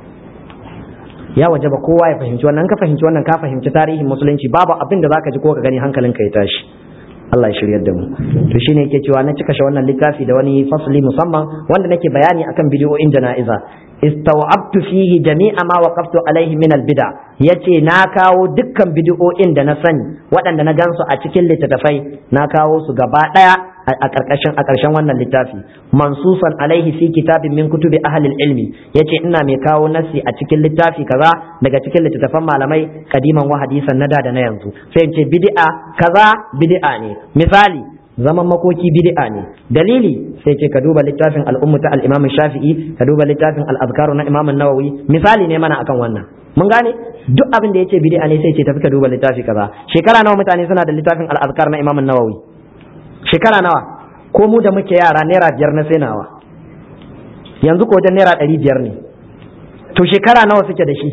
S1: Ya wajaba kowa ya fahimci wannan ka fahimci wannan ka fahimci tarihin musulunci babu abin da zaka ji ko ka gani hankalinka ya tashi. Allah ya shiryar da mu. To shine yake cewa na cika shi wannan littafi da wani fasli musamman wanda nake bayani akan bidiyoyin jana'iza. Istaw'abtu fihi jami'a ma waqaftu alaihi min al-bid'a yace na kawo dukkan bidiyoyin da na sani waɗanda na gansu a cikin littattafai na kawo su gaba daya a karkashin a karshen wannan littafi mansusan alaihi fi kitabin min kutubi ahli ilmi yace ina mai kawo nasi a cikin littafi kaza daga cikin littattafan malamai kadiman wa hadisan nada da na yanzu sai in ce bid'a kaza bid'a ne misali zaman makoki bid'a ne dalili sai ce ka duba littafin al-ummu ta al-imam shafi'i ka duba littafin al-azkaru na imam an-nawawi misali ne mana akan wannan mun gane duk abin da yace bid'a ne sai ce tafi ka duba littafi kaza shekara nawa mutane suna da littafin al-azkar na imam an-nawawi shekara nawa ko mu da muke yara naira biyar na sai nawa yanzu ko wajen naira ɗari biyar ne to shekara nawa suke da shi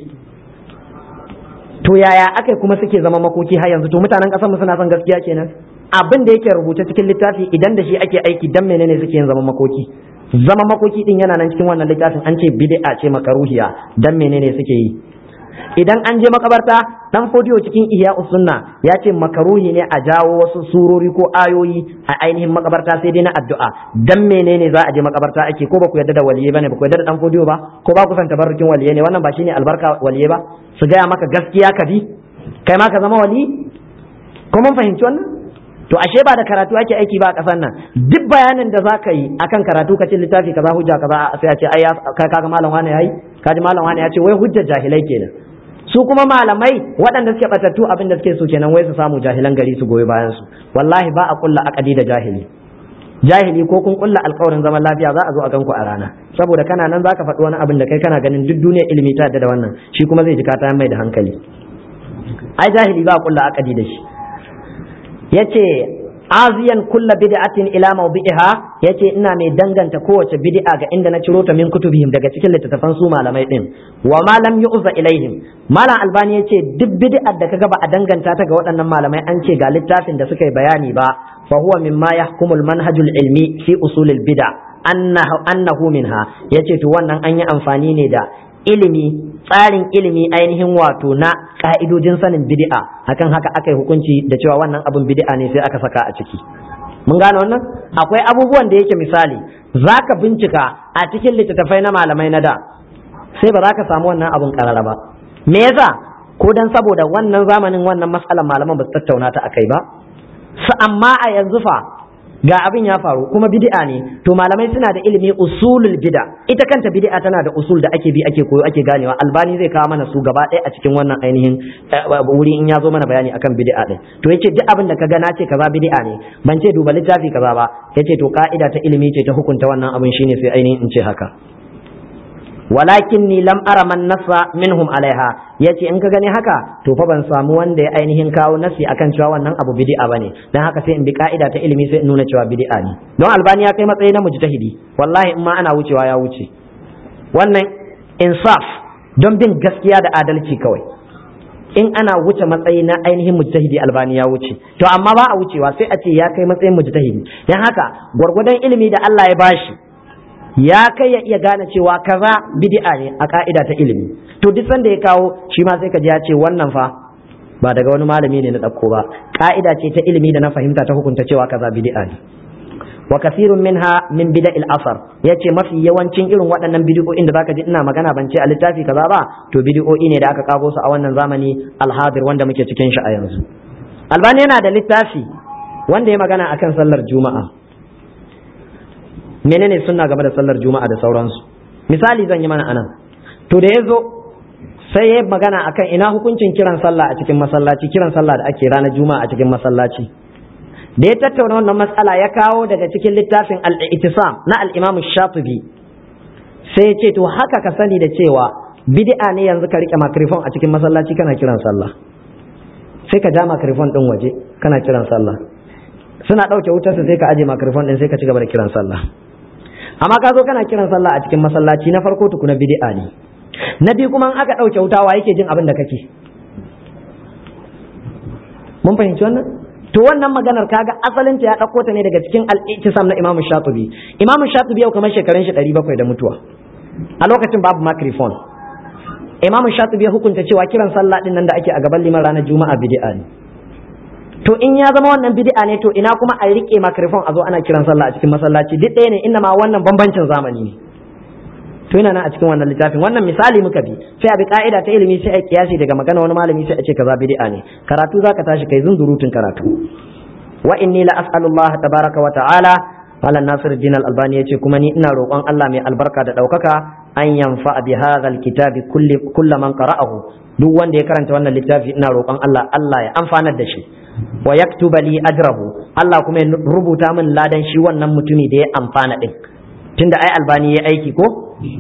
S1: to yaya akai kuma suke zama makoki har yanzu to mutanen ƙasar mu suna son gaskiya kenan abin da yake rubuce cikin littafi idan da shi ake aiki dan menene suke yin zama makoki zama makoki din yana nan cikin wannan littafin an ce bid'a ce makaruhiya dan menene suke yi idan an je makabarta dan fodiyo cikin ihya sunna ya ce makaruhi ne a jawo wasu surori ko ayoyi a ainihin makabarta sai dai na addu'a dan menene za a je makabarta ake ko ba ku yarda da waliyai bane ba ku yarda da dan fodiyo ba ko ba ku san tabarrukin waliyai ne wannan ba shine albarka waliyai ba su gaya maka gaskiya ka bi kai ma ka zama wali ko mun fahimci wannan to ashe ba da karatu ake aiki ba a ƙasar nan duk bayanin da za ka yi akan karatu ka ce littafi kaza hujja kaza sai a ce ai ka kaga malam wani yayi kaji malam wani ya ce wai hujjar jahilai kenan su kuma malamai waɗanda suke batattu abin da suke so kenan wai su samu jahilan gari su goyi bayan su wallahi ba a kulla akadi da jahili jahili ko kun kulla alƙawarin zaman lafiya za a zo a ganku a rana saboda kana nan zaka faɗi wani abin da kai kana ganin duk duniyar ilimi ta yadda da wannan shi kuma zai ji ka ta mai da hankali ai jahili ba a kulla akadi da shi yace aziyan kulla bid'atin ila mawdi'iha yace ina mai danganta kowace bid'a ga inda na ciro ta min kutubihim daga cikin littattafan su malamai din wa ma lam yu'za ilaihim malam albani yace duk bid'ar da kaga ba a danganta ta ga waɗannan malamai an ce ga littafin da suka yi bayani ba fa huwa mimma yahkumu al-manhajul ilmi fi usul al-bid'a annahu annahu minha yace to wannan an yi amfani ne da ilimi tsarin ilimi ainihin wato na ka'idojin sanin bid'a akan haka aka yi hukunci da cewa wannan abun bid'a ne sai aka saka a ciki mun gane wannan akwai abubuwan da yake misali zaka bincika a cikin littattafai na malamai na da sai ba za ka samu wannan abun karara ba me yasa ko dan saboda wannan zamanin wannan matsalar malaman ba su tattauna ta akai ba su amma a yanzu fa ga abin ya faru kuma bid'a ne to malamai suna da ilimi usulul bid'a ita kanta bid'a tana da usul da ake bi ake koyo ake ganewa albani zai kawo mana su gaba ɗaya a cikin wannan ainihin wuri in ya zo mana bayani akan bid'a din to yace duk abin da ka ga na ce kaza bid'a ne ban ce duba littafi kaza ba yace to ka'ida ta ilimi ce ta hukunta wannan abin shine sai ainihin in ce haka walakinni lam ara man nasa minhum alaiha yace in ka gani haka to fa ban samu wanda ya ainihin kawo nasi akan cewa wannan abu bid'a bane dan haka sai in bi ka'ida ta ilimi sai in nuna cewa bid'a ne don albani ya kai matsayi na mujtahidi wallahi in ma ana wucewa ya wuce wannan insaf don bin gaskiya da adalci kawai in ana wuce matsayi na ainihin mujtahidi albani ya wuce to amma ba a wucewa sai a ce ya kai matsayin mujtahidi dan haka gwargwadon ilimi da Allah ya bashi ya kai ya iya gane cewa kaza bid'a ne a ka'ida ta ilimi to duk sanda ya kawo shi ma sai ka ji ya ce wannan fa ba daga wani malami ne na dauko ba ka'ida ce ta ilimi da na fahimta ta hukunta cewa kaza bid'a ne wa kathirun minha min bida'il asar yace mafi yawancin irin waɗannan bid'o'in da zaka ji ina magana ban ce a littafi kaza ba to bid'o'i ne da aka kago su a wannan zamani alhadir wanda muke cikin shi a yanzu albani yana da littafi wanda ya magana akan sallar juma'a menene sunna game da sallar juma'a da sauransu. Misali zan yi mana anan, to da ya zo sai ya magana akan ina hukuncin kiran sallah a cikin masallaci, kiran sallah da ake ranar juma'a a cikin masallaci. Da ya tattauna wannan matsala ya kawo daga cikin littafin al-i'tisam na al-imam shatibi, sai ya ce to haka ka sani da cewa bid'a ne yanzu ka rike microphone a cikin masallaci kana kiran sallah, sai ka ja microphone din waje kana kiran sallah, suna dauke wutar sai ka aje microphone din sai ka ci gaba da kiran sallah. Amma ka zo kana kiran sallah a cikin masallaci, na farko tukuna bid'a ne, na biyu kuma aka ɗauke wuta wa yake jin abin da kake. Mun fahimci wannan? To wannan maganar kaga asalinta ya ɗauko ta ne daga cikin al-i'tisam na Imam Shatibi. Imam Shatibi yau kamar shekarun shi ɗari bakwai da mutuwa, a lokacin babu microphone. Imam Shatibi ya hukunta cewa kiran sallah din nan da ake a gaban liman ranar juma'a bid'a ne. To in ya zama wannan bid'a ne, to ina kuma a rike microphone a zo ana kiran sallah a cikin masallaci, duk ɗaya ne, inna ma wannan bambancin zamani ne. To yana nan a cikin wannan littafin, wannan misali muka bi, sai a bi ka'ida ta ilimi, sai a kiyasi daga magana wani malami sai a ce kaza bid'a ne. Karatu zaka tashi kai zunzurutun karatu. Wa inni la as'alullah tabaraka wa ta'ala, Malam Nasiruddin Al-Albani yace kuma ni ina roƙon Allah mai albarka da ɗaukaka an yanfa bi hadhal kitabi kulli kullu man qara'ahu, duk wanda ya karanta wannan littafi ina roƙon Allah Allah ya amfanar da shi, wa yaktuba li ajrahu, Allah kuma ya rubuta min ladan shi wannan mutumi da ya amfana din, tunda ai Albani ya aiki ko,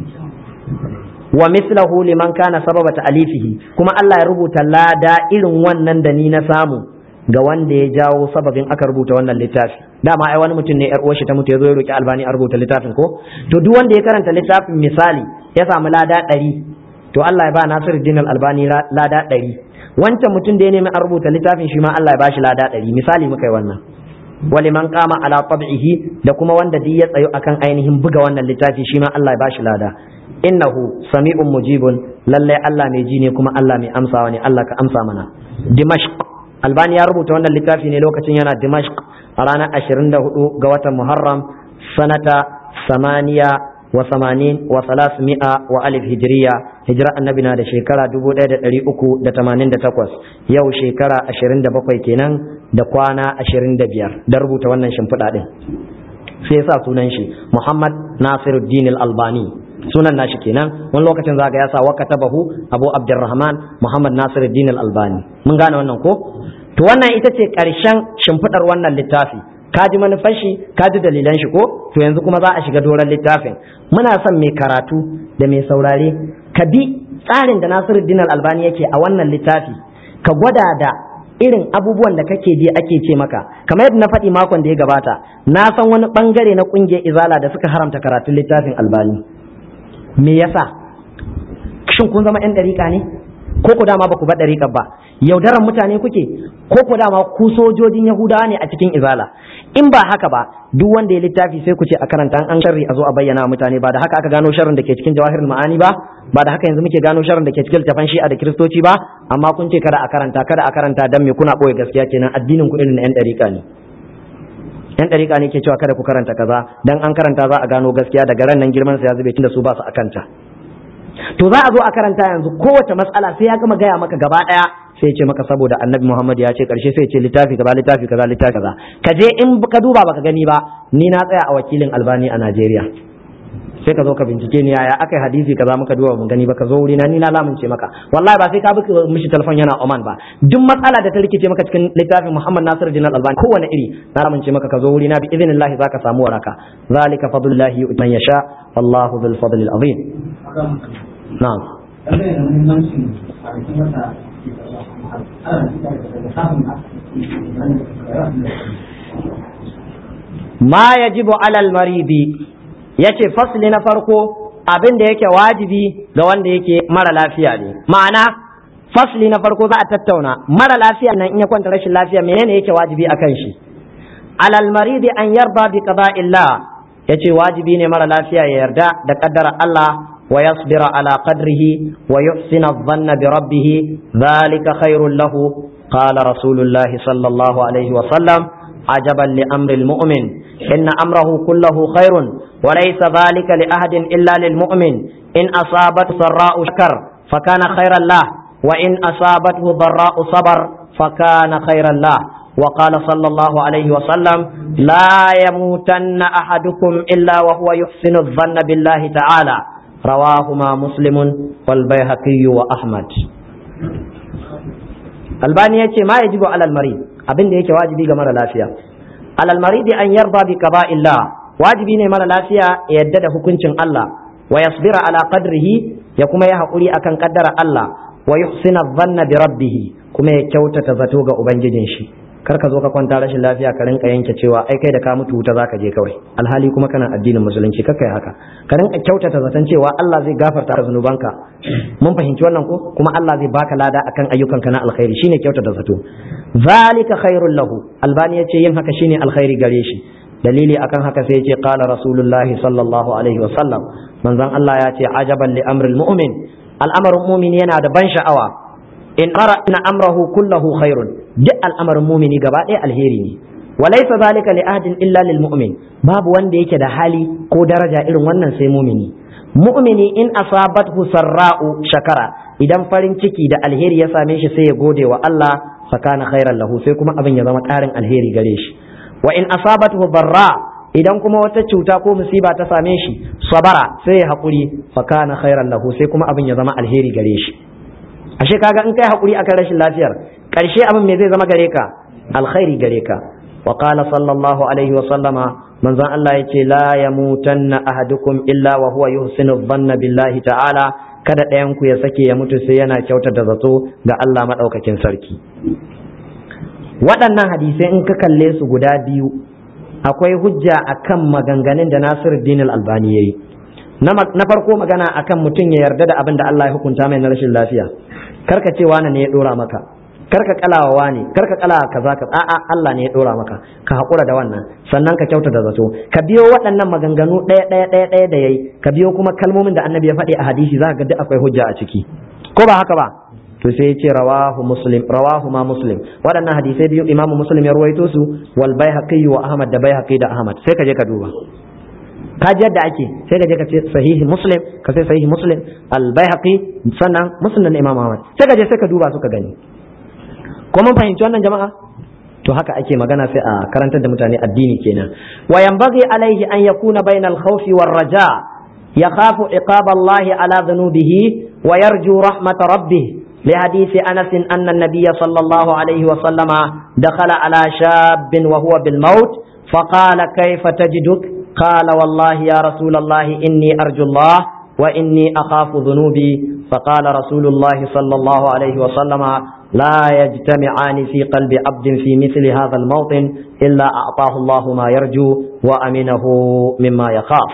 S1: wa mislahu liman kana sababa ta'alifihi, kuma Allah ya rubuta lada irin wannan da ni na samu ga wanda ya jawo sababin aka rubuta wannan littafi. Dama ai wani mutum ne yar uwarshi ta mutu ya zo ya roki Albani a rubuta littafin ko, to duk wanda ya karanta littafin misali ya samu lada ɗari, to Allah ya ba Nasiruddin Al-Albani lada ɗari. Wancan mutum da ya nemi a rubuta littafin shi ma Allah ya bashi lada ɗari. Misali muka yi wannan. Wali man kama ala tab'ihi, da kuma wanda duk ya tsayo akan ainihin buga wannan littafi shi ma Allah ya bashi lada. Innahu sami'un mujibun, lalle Allah mai ji ne kuma Allah mai amsawa ne, Allah ka amsa mana. Dimashq, Albani ya rubuta wannan littafi ne lokacin yana Dimashq a ranar ashirin da hudu ga watan Muharram sanata samaniya wa samanin wa salasmi'a wa alif hijriya, hijira annabi na da shekara dubu ɗaya da ɗari uku da tamanin da takwas, yau shekara ashirin da bakwai kenan da kwana ashirin da biyar da rubuta wannan shimfiɗa ɗin. Sai ya sa sunan shi Muhammad Nasiruddin Al-Albani, sunan nashi kenan. Wani lokacin zaga ya sa wa katabahu Abu Abdurrahman Muhammad Nasiruddin Al-Albani. Mun gane wannan ko? To wannan ita ce ƙarshen shimfiɗar wannan littafi. Ka ji manufar shi, ka ji dalilan shi ko? To yanzu kuma za a shiga doron littafin. Muna son mai karatu da mai saurare ka bi tsarin da Nasiruddin Al-Albani yake a wannan littafi, ka gwada da irin abubuwan da kake ji ake ce maka. Kamar yadda na faɗi makon da ya gabata, na san wani bangare na ƙungiyar Izala da suka haramta karatun littafin Albani. Me yasa? Shin kun zama ƴan ɗariƙa ne? Ko ku dama ba ku ba ɗariƙar ba? Yaudaran mutane kuke? Ko ku dama ku sojojin Yahudawa ne a cikin Izala? In ba haka ba, duk wanda ya littafi sai ku ce a karanta an sharri a zo a bayyana mutane. Ba da haka aka gano sharrin da ke cikin Jawahirul Ma'ani ba? Ba da haka yanzu muke gano sharrin da ke cikin littafan Shi'a da Kiristoci ba? Amma kun ce kada a karanta, kada a karanta, dan me kuna ɓoye gaskiya kenan? Addinin ku irin na ƴan ɗariƙa ne. Yan ɗariƙa ne ke cewa kada ku karanta kaza, dan an karanta za a gano gaskiya, daga ran nan girman sa ya zube tunda su ba su akanta. To za a zo a karanta yanzu kowace matsala sai ya gama gaya maka gaba ɗaya, sai ya ce maka saboda Annabi Muhammad ya ce, karshe sai ya ce littafi kaza littafi kaza littafi kaza. Ka je in ka duba baka gani ba, ni na tsaya a wakilin Albani a Najeriya. Sai ka zo ka bincike ni yaya akai hadisi kaza muka duba mun gani ba, ka zo wuri na ni na lamunce maka. Wallahi ba sai ka bi mishi telefon yana Oman ba. Duk matsala da ta rikice maka cikin littafin Muhammad Nasiruddin Al-Albani kowane iri, na lamunce maka ka zo wuri na bi idinillahi zaka samu waraka. Zalika fadlullahi yu'ti man yasha, wallahu dhul fadli al-azim. Na'am. Ma yajibu alal maridi, yace fasli na farko abin da yake wajibi ga wanda yake mara lafiya ne. Ma'ana fasli na farko za a tattauna mara lafiya nan in ya kwanta rashin lafiya menene yake wajibi akan shi. Alal maridi an yarda bi qada'illah, yace wajibi ne mara lafiya ya yarda da kaddara Allah, wa yasbira ala qadrihi wa yuhsina adh-dhanna bi rabbih, dhalika khairul lahu. Qala rasulullahi sallallahu alaihi wa sallam, ajaban li amri al-mu'min, inna amrahu kullahu khairun وليس ذلك لأحد إلا للمؤمن إن أصابته سراء شكر فكان خيرا له وإن أصابته ضراء صبر فكان خيرا له وقال صلى الله عليه وسلم لا يموتن أحدكم إلا وهو يحسن الظن بالله تعالى رواهما مسلم والبيهقي وأحمد. الباني يقول ما يجب على المريض abin da yake wajibi ga mara lafiya alal maridi an yarda bi qada'illah wajibi ne mara lafiya ya yadda da hukuncin Allah wa yasbira ala qadrihi ya kuma ya hakuri akan kaddara Allah wa yuhsina dhanna bi rabbih kuma ya kyautata zato ga ubangijin shi kar ka zo ka kwanta rashin lafiya ka rinka yanke cewa ai kai da ka mutu wuta zaka je kawai alhali kuma kana addinin musulunci kar kai haka ka rinka kyautata zaton cewa Allah zai gafarta zunubanka mun fahimci wannan ko kuma Allah zai baka lada akan ayyukanka na alkhairi shine kyautata zato zalika khairul lahu albani yace yin haka shine alkhairi gare shi dalili akan haka sai yace qala rasulullahi sallallahu alaihi wasallam manzon Allah ya ce ajaban li amril mu'min al'amarin mu'min yana da ban sha'awa in ara ina amrahu kullahu khairun duk al'amarin mu'mini gaba ɗaya alheri ne walaysa zalika li ahadin illa lil mu'min babu wanda yake da hali ko daraja irin wannan sai mu'mini mu'mini in asabathu sarra'u shakara idan farin ciki da alheri ya same shi sai ya gode wa Allah fakana khairan lahu sai kuma abin ya zama ƙarin alheri gare shi wa in asabathu darra idan kuma wata cuta ko musiba ta same shi sabara sai ya haƙuri fakana khairan lahu sai kuma abin ya zama alheri gare shi ashe kaga in kai haƙuri akan rashin lafiyar ƙarshe abin me zai zama gare ka alkhairi gare ka wa qala sallallahu alaihi wa sallama manzon Allah yace la yamutanna ahadukum illa wa huwa yuhsinu dhanna billahi ta'ala kada ɗayan ku ya sake ya mutu sai yana kyautata zato ga Allah madaukakin sarki waɗannan hadisai in ka kalle su guda biyu akwai hujja akan maganganun da Nasiruddin Al-Albani yayi na farko magana akan mutum ya yarda da abin da Allah ya hukunta mai na rashin lafiya karka ce wani ne ya dora maka karka kalawa wani karka kalawa kaza ka a'a Allah ne ya dora maka ka hakura da wannan sannan ka kyauta da zato ka biyo waɗannan maganganu ɗaya ɗaya ɗaya ɗaya da yayi ka biyo kuma kalmomin da Annabi ya faɗi a hadisi za ka ga duk akwai hujja a ciki ko ba haka ba to sai ya ce rawahu muslim rawahu ma muslim waɗannan hadisai biyu Imam Muslim ya ruwaito su wal Baihaqi wa Ahmad da Baihaqi da Ahmad sai ka je ka duba ka ji yadda ake sai ka je ka ce sahihi Muslim ka sai sahihi Muslim al Baihaqi sannan Muslim da Imam Ahmad sai ka je sai ka duba su ka gani ko mun fahimci wannan jama'a to haka ake magana sai a karantar da mutane addini kenan wa yanbaghi alaihi an yakuna bainal khawfi war raja yakhafu iqab Allah ala dhunubihi wa yarju rahmat rabbih لحديث أنس أن النبي صلى الله عليه وسلم دخل على شاب وهو بالموت فقال كيف تجدك قال والله يا رسول الله إني أرجو الله وإني أخاف ذنوبي فقال رسول الله صلى الله عليه وسلم لا يجتمعان في قلب عبد في مثل هذا الموطن إلا أعطاه الله ما يرجو وأمنه مما يخاف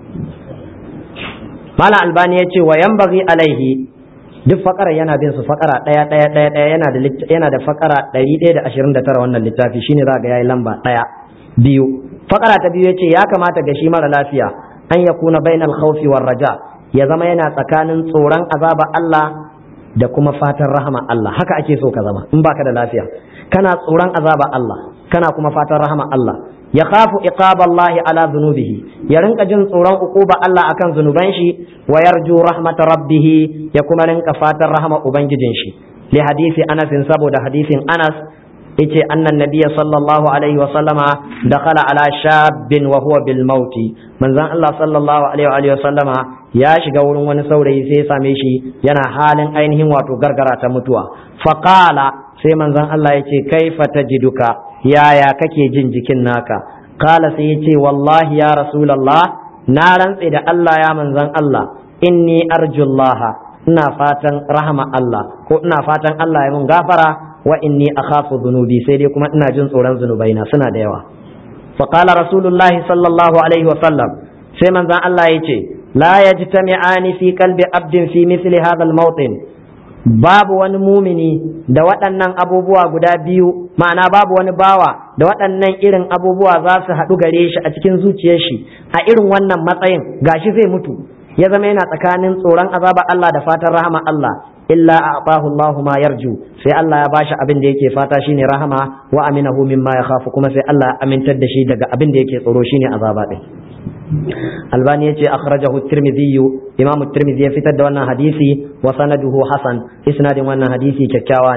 S1: مال الباني وينبغي عليه duk fakara yana bin su fakara ɗaya ɗaya ɗaya ɗaya yana da yana da fakara ɗari ɗaya da ashirin da tara wannan littafi shine za ga yayi lamba ɗaya biyu fakara ta biyu yace ya kamata ga shi mara lafiya an yakuna bainal khawfi war raja ya zama yana tsakanin tsoron azaba Allah da kuma fatan rahama Allah haka ake so ka zama in baka da lafiya kana tsoron azaba Allah kana kuma fatan rahama Allah ya khafu iqaballahi ala dhunubihi ya rinka jin tsoron uquba Allah akan zunuban shi wa yarju rahmat rabbih ya kuma rinka fatan rahama ubangijin shi li hadisi Anas saboda hadisin Anas yace annan nabiyya sallallahu alaihi wa sallama dakhala ala shabbin wa huwa bil mauti manzon Allah sallallahu alaihi wa sallama ya shiga wurin wani saurayi sai ya same shi yana halin ainihin wato gargara ta mutuwa faqala sai manzon Allah yace kaifa tajiduka yaya kake jin jikin naka kala sai yace wallahi ya rasulullah na rantse da Allah ya manzon Allah inni arjullaha ina fatan rahama Allah ko ina fatan Allah ya mun gafara wa inni akhafu dhunubi sai dai kuma ina jin tsoron zunubaina suna da yawa fa qala rasulullahi sallallahu alaihi wa sallam sai manzon Allah yace la yajtami'ani fi qalbi abdin fi mithli hadha al-mawtin babu wani mumini da waɗannan abubuwa guda biyu ma'ana babu wani bawa da waɗannan irin abubuwa za su haɗu gare shi a cikin zuciyar shi a irin wannan matsayin gashi zai mutu ya zama yana tsakanin tsoron azaba Allah da fatan rahama Allah illa a'tahu Allahu ma yarju sai Allah ya bashi abin da yake fata shine rahama wa aminahu mimma yakhafu kuma sai Allah ya amintar da shi daga abin da yake tsoro shine azaba din Albani yace akhrajahu at-Tirmidhi Imam at-Tirmidhi ya fitar da wannan hadisi wa sanaduhu hasan isnadin wannan hadisi kyakkyawa ne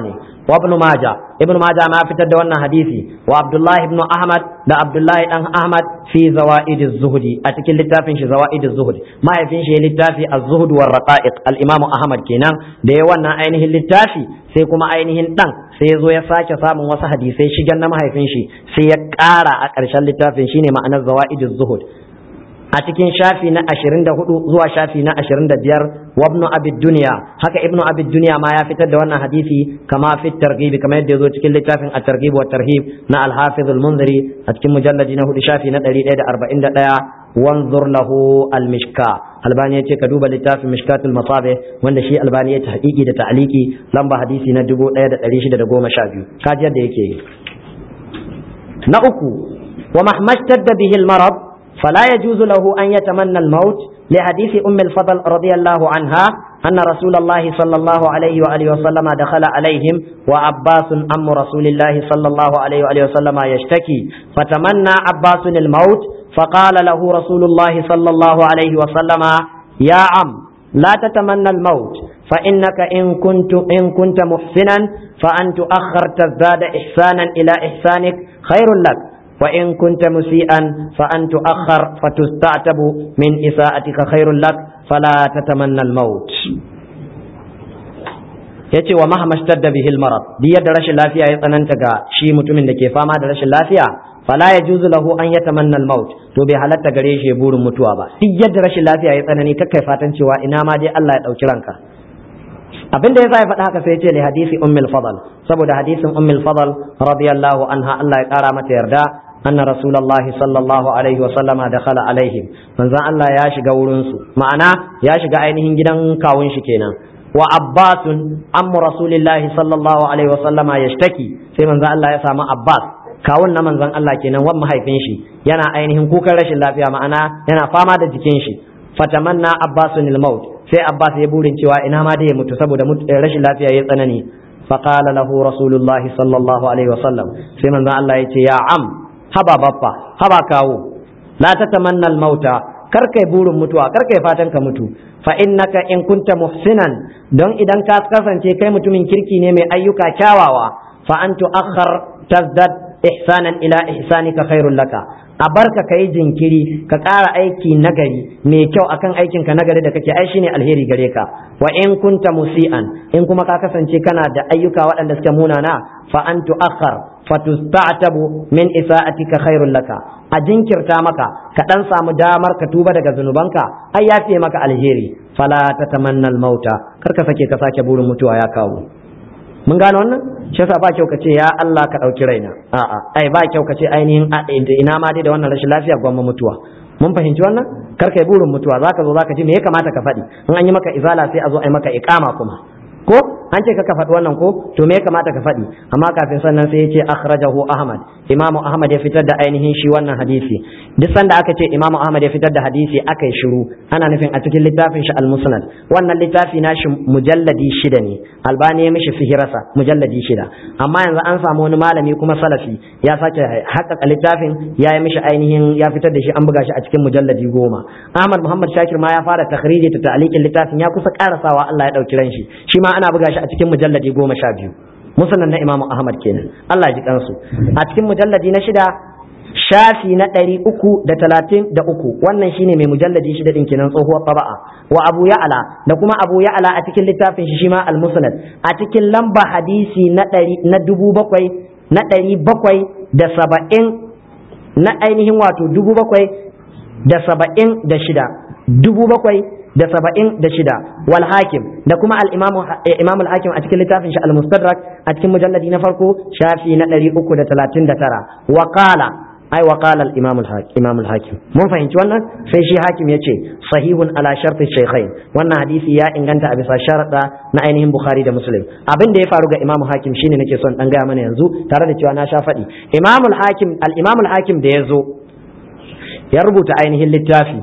S1: wa ibn majah ibn majah ma fitar da wannan hadisi wa abdullah ibn ahmad da abdullah dan ahmad fi zawaid az-zuhd a cikin littafin shi zawaid az-zuhd mahaifin shi ya littafi az-zuhd war raqa'iq al-imam ahmad kenan da ya wannan ainihin littafi sai kuma ainihin dan sai ya zo ya sake samun wasu hadisai shigan na mahaifin shi sai ya ƙara a ƙarshen littafin shine ma'anar zawaid az-zuhd a cikin shafi na ashirin da hudu zuwa shafi na ashirin da biyar wa ibnu abi dunya haka ibnu abi dunya ma ya fitar da wannan hadisi kama fi targhib kama yadda yazo cikin littafin at-targhib wa tarhib na al-hafiz al-munziri a cikin mujalladi na hudu shafi na ɗari ɗaya da arba'in da ɗaya wanzur lahu al-mishka albani yace ka duba littafin mishkatul masabih wanda shi albani ya tahqiqi da ta'liqi lamba hadisi na dubu ɗaya da ɗari shida da goma sha biyu kaji yadda yake na uku wa mahmashtadda bihi al-marad فلا يجوز له أن يتمنى الموت لحديث أم الفضل رضي الله عنها أن رسول الله صلى الله عليه وآله وسلم دخل عليهم وعباس أم رسول الله صلى الله عليه وآله وسلم يشتكي فتمنى عباس الموت فقال له رسول الله صلى الله عليه وسلم يا عم لا تتمنى الموت فإنك إن كنت إن كنت محسنا فأن تؤخر تزداد إحسانا إلى إحسانك خير لك وإن كنت مسيئا فأن تؤخر فتستعتب من إساءتك خير لك فلا تتمنى الموت yace wa mahma shtadda bihi almarad di yadda rashin lafiya ya tsananta ga shi mutumin da ke fama da rashin lafiya fala yajuzu lahu an yatamanna almaut to bai halatta gare shi burin mutuwa ba duk yadda rashin lafiya ya tsanani kakkai fatan cewa ina ma dai Allah ya dauki ranka abin da yasa ya faɗa haka sai ya ce li hadisi ummul fadl saboda hadisin ummul fadl radiyallahu anha Allah ya kara mata yarda anna rasulullahi sallallahu alaihi wa sallama dakhala alaihim manzon Allah ya shiga wurin su ma'ana ya shiga ainihin gidan kawun shi kenan wa abbasun ammu rasulillahi sallallahu alaihi wa sallama yashtaki sai manzon Allah ya samu abbas kawun na manzon Allah kenan wan mahaifin shi yana ainihin kukan rashin lafiya ma'ana yana fama da jikin shi fatamanna abbasun al-maut sai abbas ya burin cewa ina ma da ya mutu saboda rashin lafiya ya tsanani faqala lahu rasulullahi sallallahu alaihi wa sallam sai manzon Allah ya ce ya am haba baffa haba kawo la tatamanna al-mauta kar kai burin mutuwa kar kai fatan ka mutu fa innaka in kunta muhsinan don idan ka kasance kai mutumin kirki ne mai ayyuka kyawawa fa an tu'akhkhar tazdad ihsanan ila ihsanika khairul laka a barka kai jinkiri ka ƙara aiki nagari mai kyau akan aikin ka nagari da kake ai shine alheri gare ka wa in kunta musian in kuma ka kasance kana da ayyuka waɗanda suke munana fa an tu'akhkhar fatusta'tabu min isa'atika khairul laka a jinkirta maka ka dan samu damar ka tuba daga zunubanka ai ya fiye maka alheri fala tatamanna al-mauta kar ka sake ka sake burin mutuwa ya kawo mun gane wannan shi yasa ba kyau ka ce ya Allah ka dauki raina a'a ai ba kyau ka ce ainihin ina ma dai da wannan rashin lafiya gwamma mutuwa mun fahimci wannan kar kai burin mutuwa zaka zo zaka ji me ya kamata ka faɗi in an yi maka izala sai a zo ai maka iqama kuma ko an ce ka faɗi wannan ko to me ya kamata ka faɗi amma kafin sannan sai ya ce akhrajahu ahmad imamu ahmad ya fitar da ainihin shi wannan hadisi duk sanda aka ce imamu ahmad ya fitar da hadisi aka yi shiru ana nufin a cikin littafin shi al-musnad wannan littafi na shi mujalladi shida ne albani ya mishi fihirasa mujalladi shida amma yanzu an samu wani malami kuma salafi ya sake haƙaƙa littafin ya yi mishi ainihin ya fitar da shi an buga shi a cikin mujalladi goma ahmad muhammad shakir ma ya fara takhriji ta ta'liqin littafin ya kusa karasawa Allah ya dauki ran shi shi ma ana buga shi a cikin mujalladi goma sha biyu musnad na imamu ahmad kenan Allah ya ji kansu a cikin mujalladi na shida shafi na ɗari uku da talatin da uku wannan shine mai mujalladi shida din kenan tsohuwar taba'a wa abu ya'ala da kuma abu ya'ala a cikin littafin shi shima al-musnad a cikin lamba hadisi na ɗari na dubu bakwai na ɗari bakwai da saba'in na ainihin wato dubu bakwai da saba'in da shida dubu bakwai da saba'in da shida wal hakim da kuma al imam al hakim a cikin littafin shi al mustadrak a cikin mujalladi na farko shafi na ɗari uku da talatin da tara wa qala ai wa qala al imam al hakim imam al hakim mun fahimci wannan sai shi hakim yace sahihun ala sharti shaykhain wannan hadisi ya inganta a bisa sharada na ainihin bukhari da muslim abin da ya faru ga imam hakim shine nake son dan gaya mana yanzu tare da cewa na sha faɗi imam al hakim al imam al hakim da yazo ya rubuta ainihin littafi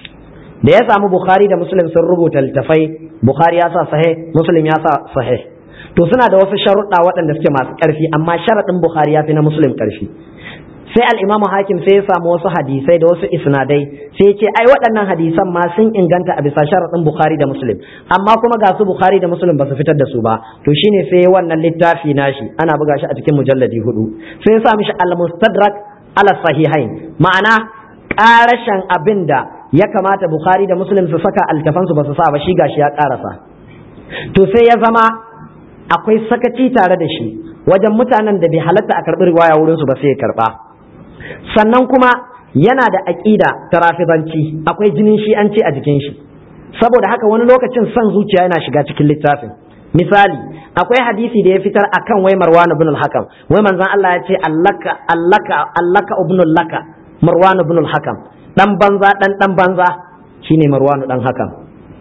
S1: da ya samu bukhari da muslim sun rubuta littafai bukhari ya sa sahih muslim ya sa sahih to suna da wasu sharuɗa waɗanda suke masu ƙarfi amma sharaɗin bukhari ya fi na muslim ƙarfi sai al-imamu hakim sai ya samu wasu hadisai da wasu isnadai sai ya ce ai waɗannan hadisan ma sun inganta a bisa sharadin bukhari da muslim amma kuma ga su bukhari da muslim ba su fitar da su ba to shine sai wannan littafi nashi ana buga shi a cikin mujalladi hudu sai ya sa mishi al-mustadrak ala sahihain ma'ana karashan abinda ya kamata bukhari da muslim su saka altafansu ba su sa ba shi gashi ya karasa to sai ya zama akwai sakaci tare da shi wajen mutanen da bai halatta a karɓi riwaya wurinsu ba sai ya karɓa sannan kuma yana da aƙida ta rafidanci akwai jinin shi'anci a jikin shi saboda haka wani lokacin son zuciya yana shiga cikin littafin misali akwai hadisi da ya fitar akan wai Marwan ibn al-Hakam wai manzon Allah ya ce allaka allaka allaka ibn al-laka Marwan ibn al-Hakam dan banza dan dan banza shine Marwan dan Hakam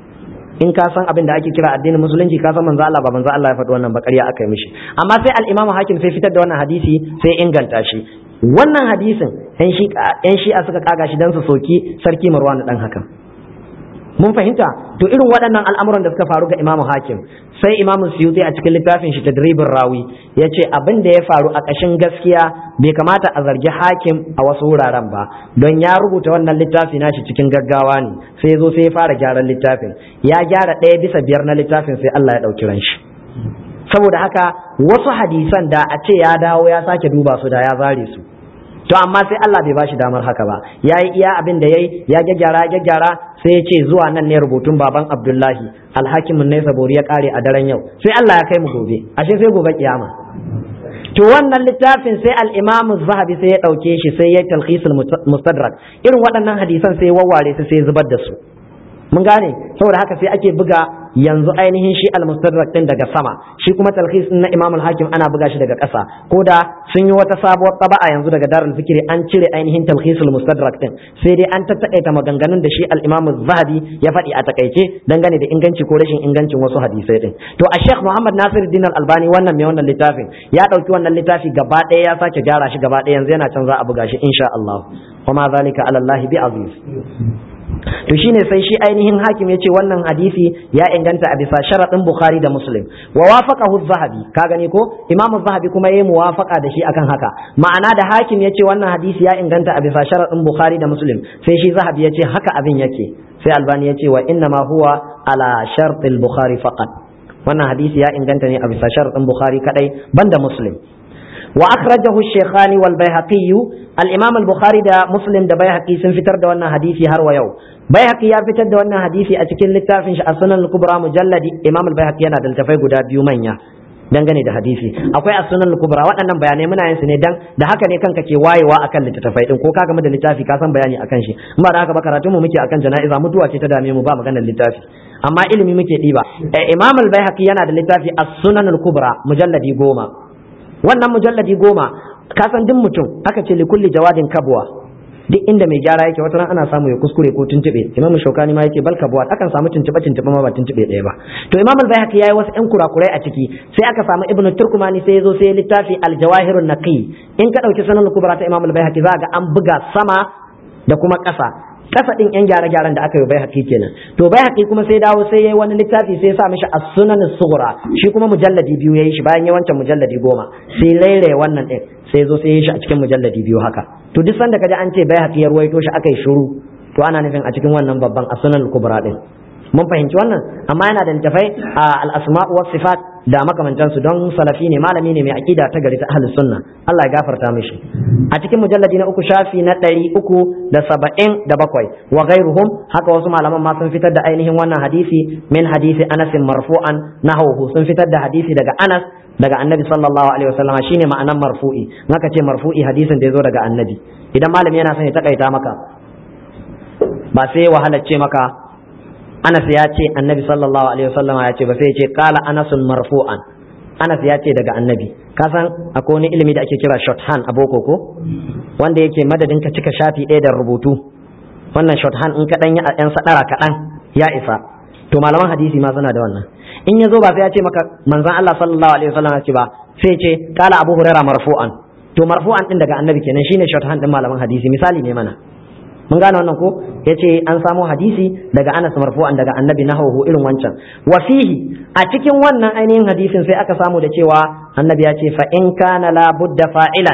S1: in ka san abin da ake kira addinin musulunci ka san manzo Allah ba manzo Allah ya faɗi wannan ba ƙarya aka yi mishi amma sai al-Imam Hakim sai fitar da wannan hadisi sai inganta shi wannan hadisin yan shi yan shi'a suka kaga shi dan su soki sarki Marwan dan Hakam mun fahimta to irin waɗannan al'amuran da suka faru ga Imam Hakim sai Imam Suyuti a cikin littafin shi Tadribur Rawi yace abin da ya faru a ƙashin gaskiya bai kamata a zargi Hakim a wasu wuraren ba don ya rubuta wannan littafi nashi cikin gaggawa ne sai zo sai ya fara gyaran littafin ya gyara ɗaya bisa biyar na littafin sai Allah ya ɗauki ran shi saboda haka wasu hadisan da a ce ya dawo ya sake duba su da ya zare su to amma sai Allah bai bashi damar haka ba yayi iya abin da yayi ya gyaggyara gyaggyara sai ya ce zuwa nan ne rubutun baban Abdullahi alhakimin ne sabori ya kare a daren yau sai Allah ya kai mu gobe ashe sai gobe kiyama to wannan littafin sai al-Imam Az-Zahabi sai ya dauke shi sai ya talkhisul mustadrak irin waɗannan hadisan sai wawware su sai zubar da su mun gane saboda haka sai ake buga yanzu ainihin shi al-mustadrak din daga sama shi kuma talkhis na Imam al-Hakim ana buga shi daga ƙasa ko da sun yi wata sabuwar taba'a yanzu daga Darul Fikri an cire ainihin talkhisul mustadrak din sai dai an tattaƙaita maganganun da shi al-Imam Az-Zahabi ya faɗi a takaice dangane da inganci ko rashin ingancin wasu hadisai din to a Sheikh Muhammad Nasiruddin Al-Albani wannan mai wannan littafin ya dauki wannan littafi gaba ɗaya ya sake gyara shi gaba ɗaya yanzu yana can za a buga shi insha Allah wa ma zalika ala Allah bi aziz to shine sai shi ainihin hakim ya ce wannan hadisi ya inganta a bisa sharaɗin Bukhari da Muslim wa wafaqahu az-Zahabi ka gani ko Imam az-Zahabi kuma yayi muwafaqa da shi akan haka ma'ana da hakim ya ce wannan hadisi ya inganta a bisa sharaɗin Bukhari da Muslim sai shi Zahabi ya ce haka abin yake sai Albani ya ce wa inna ma huwa ala shartil Bukhari faqat wannan hadisi ya inganta ne a bisa sharaɗin Bukhari kadai banda Muslim wa akhrajahu ash-shaykhani wal bayhaqi al-imam al-bukhari da muslim da bayhaqi sun fitar da wannan hadisi har wa yau bayhaqi ya fitar da wannan hadisi a cikin littafin shi as-sunan al-kubra mujalladi imam al-bayhaqi yana da littafai guda biyu manya dangane da hadisi akwai as-sunan al-kubra waɗannan bayanai muna yin su ne dan da haka ne kanka ke wayewa akan littafai din ko ka game da littafi ka san bayani akan shi in ba da haka ba karatun mu muke akan jana'iza mutuwa ce ta dame mu ba maganar littafi amma ilimi muke diba imam al-bayhaqi yana da littafi as-sunan al-kubra mujalladi goma wannan mujalladi goma ka san duk mutum aka ce likulli jawadin kabwa duk inda mai gyara yake wata ran ana samu ya kuskure ko tuntube imamu shaukani ma yake bal kabwa akan samu tuntube tuntube ma ba tuntube ɗaya ba to imam al-bayhaqi yayi wasu ɗan kurakurai a ciki sai aka samu ibnu turkumani sai yazo sai littafi al-jawahirun naqi in ka dauki sanan kubra ta imam al-bayhaqi za ga an buga sama da kuma ƙasa kasa din yan gyare-gyaren da aka yi Baihaqi kenan to Baihaqi kuma sai dawo sai yayi wani littafi sai ya sa mishi as-sunan as-sughra shi kuma mujalladi biyu yayi shi bayan ya wancan mujalladi goma sai laire wannan din sai zo sai yayi shi a cikin mujalladi biyu haka to duk sanda kaje an ce Baihaqi ya ruwaito shi akai shiru to ana nufin a cikin wannan babban as-sunan al-kubra din mun fahimci wannan amma yana da littafai al-asma' wa sifat da makamantansu don salafi ne malami ne mai aqida ta gari ta ahlus sunna Allah ya gafarta mishi a cikin mujalladi na uku shafi na ɗari uku da saba'in da bakwai wa ghairuhum haka wasu malaman ma sun fitar da ainihin wannan hadisi min hadisi Anas marfu'an nahwu sun fitar da hadisi daga Anas daga annabi sallallahu alaihi wasallam shine ma'anan marfu'i naka ce marfu'i hadisin da yazo daga annabi idan malami yana son ya takaita maka ba sai wahalar ce maka Anas ya ce annabi sallallahu alaihi wasallam ya ce ba sai ya ce qala Anasun marfu'an Anas ya ce daga annabi ka san akwai wani ilimi da ake kira shorthand a boko ko wanda yake madadin ka cika shafi ɗaya da rubutu wannan shorthand in ka dan yi a ɗan sadara kaɗan ya isa to malaman hadisi ma suna da wannan in ya zo ba sai ya ce maka manzon Allah sallallahu alaihi wasallam ya ce ba sai ya ce qala Abu Hurairah marfu'an to marfu'an din daga annabi kenan shine shorthand din malaman hadisi misali ne mana mun gane wannan ko yace an samo hadisi daga Anas marfu'an daga annabi nahwu irin wancan wa fihi a cikin wannan ainihin hadisin sai aka samu da cewa annabi ya ce fa in kana la budda fa'ilan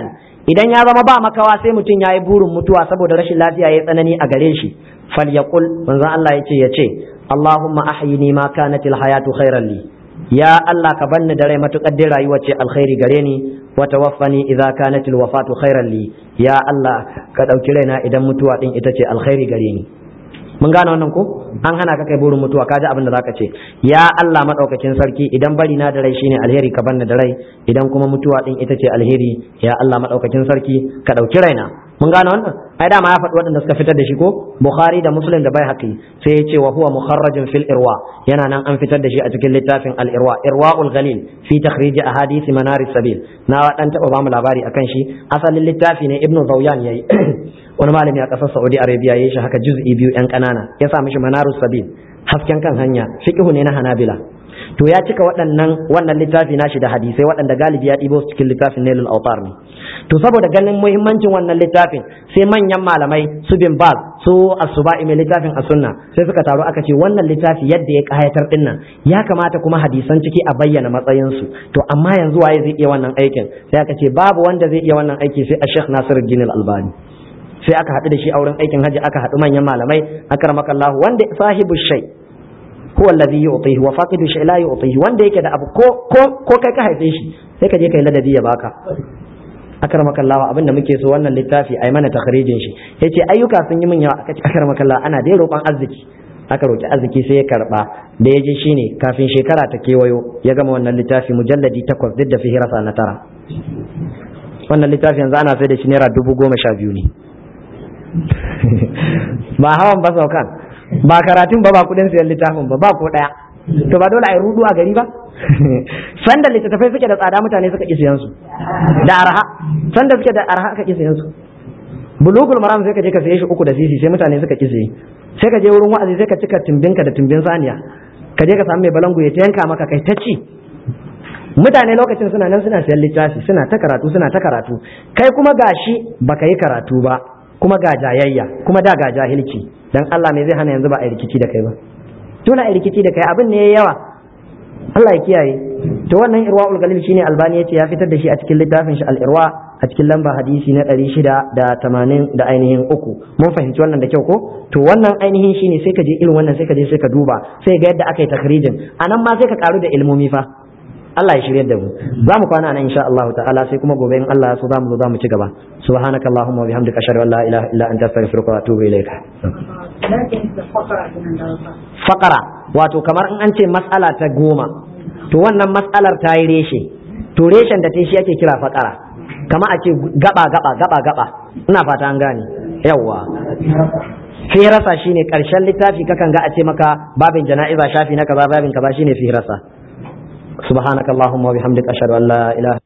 S1: idan ya zama ba makawa sai mutum ya yi burin mutuwa saboda rashin lafiya ya tsanani a gare shi falyaqul manzon Allah yace yace Allahumma ahyini ma kanatil hayatu khairan li ya Allah ka banni da rai matukar dai rayuwa ce alkhairi gare ni wa tawaffani idza kanatil wafatu khairan li ya Allah ka dauki raina idan mutuwa din ita ce alkhairi gare ni mun gane wannan ko an hana ka kai burin mutuwa kaji abin da zaka ce ya Allah madaukakin sarki idan bari na da rai shine alheri ka banni da rai idan kuma mutuwa din ita ce alheri ya Allah madaukakin sarki ka dauki raina mun gane wannan ai dama ya faɗi waɗanda suka fitar da shi ko Bukhari da Muslim da Baihaqi sai ya ce wa huwa mukharrajun fil irwa yana nan an fitar da shi a cikin littafin al irwa irwaul ghalil fi takhrij ahadith manaris sabil na dan taba ba mu labari akan shi asalin littafi ne Ibn Zawyan yayi wani malami a ƙasar Saudi Arabia yayi shi haka juz'i biyu yan ƙanana ya sa mishi manarus sabil hasken kan hanya fiqhu ne na Hanabila to ya cika waɗannan wannan littafi nashi da hadisai waɗanda galibi ya ɗibo su cikin littafin Nailul Awtar ne to saboda ganin muhimmancin wannan littafin sai manyan malamai su bin Baz su As-Suba'i mai littafin As-Sunna sai suka taru aka ce wannan littafi yadda ya kayatar din nan ya kamata kuma hadisan ciki a bayyana matsayin su to amma yanzu waye zai iya wannan aikin sai aka ce babu wanda zai iya wannan aiki sai Sheikh Nasiruddin Al-Albani sai aka haɗu da shi a wurin aikin haji aka haɗu manyan malamai akramakallahu wanda sahibu shay huwa alladhi yu'tihi wa faqidu shay la yu'tihi wanda yake da abu ko ko ko kai ka haife shi sai ka je kai ladabi ya baka akramakallahu abinda muke so wannan littafi ai mana takhrijin shi yace ayyuka sun yi min yawa aka ce akramakallahu ana dai roƙon arziki aka roki arziki sai ya karba da yaje shine kafin shekara ta kewayo ya gama wannan littafi mujalladi takwas duk da fihirasa na tara wannan littafi yanzu ana sai da shi naira dubu goma sha biyu ne ba hawan ba saukan ba karatun ba ba kudin sayan littafin ba ba ko daya to ba dole a yi rudu a gari ba sanda littattafai suke da tsada mutane suka ƙi siyan su da arha sanda suke da arha aka ƙi siyan su bulugul maram sai ka je ka saye shi uku da sisi sai mutane suka ƙi siye sai ka je wurin wa'azi sai ka cika timbinka da timbin saniya ka je ka samu mai balangu ya yanka maka kai ta ci mutane lokacin suna nan suna siyan littafi suna ta karatu suna ta karatu kai kuma gashi baka yi karatu ba kuma ga jayayya kuma da ga jahilci dan Allah ne zai hana yanzu ba a rikici da kai ba dole a rikici da kai abin ne yayi yawa Allah ya kiyaye to wannan irwaul galil shine Albani yace ya fitar da shi a cikin littafin shi al-irwa a cikin lamba hadisi na ɗari shida da tamanin da ainihin uku mun fahimci wannan da kyau ko to wannan ainihin shine sai ka je irin wannan sai ka je sai ka duba sai ga yadda aka yi takhrijin anan ma sai ka karu da ilmomi fa Allah ya shirye da mu za mu kwana nan insha Allah ta'ala sai kuma gobe in Allah ya so za mu zo za mu ci gaba subhanakallahumma wa bihamdika ashhadu an la ilaha illa anta astaghfiruka wa atubu ilayka faqara wato kamar in an ce mas'ala ta goma to wannan mas'alar ta yi reshe to reshen da ta shi ake kira faqara kama a ce gaba gaba gaba gaba ina fata an gane yawa firasa shine karshen littafi kakan ga a ce maka babin jana'iza shafi na kaza babin kaza shine firasa subhanakallahumma wa bihamdika ashhadu an la ilaha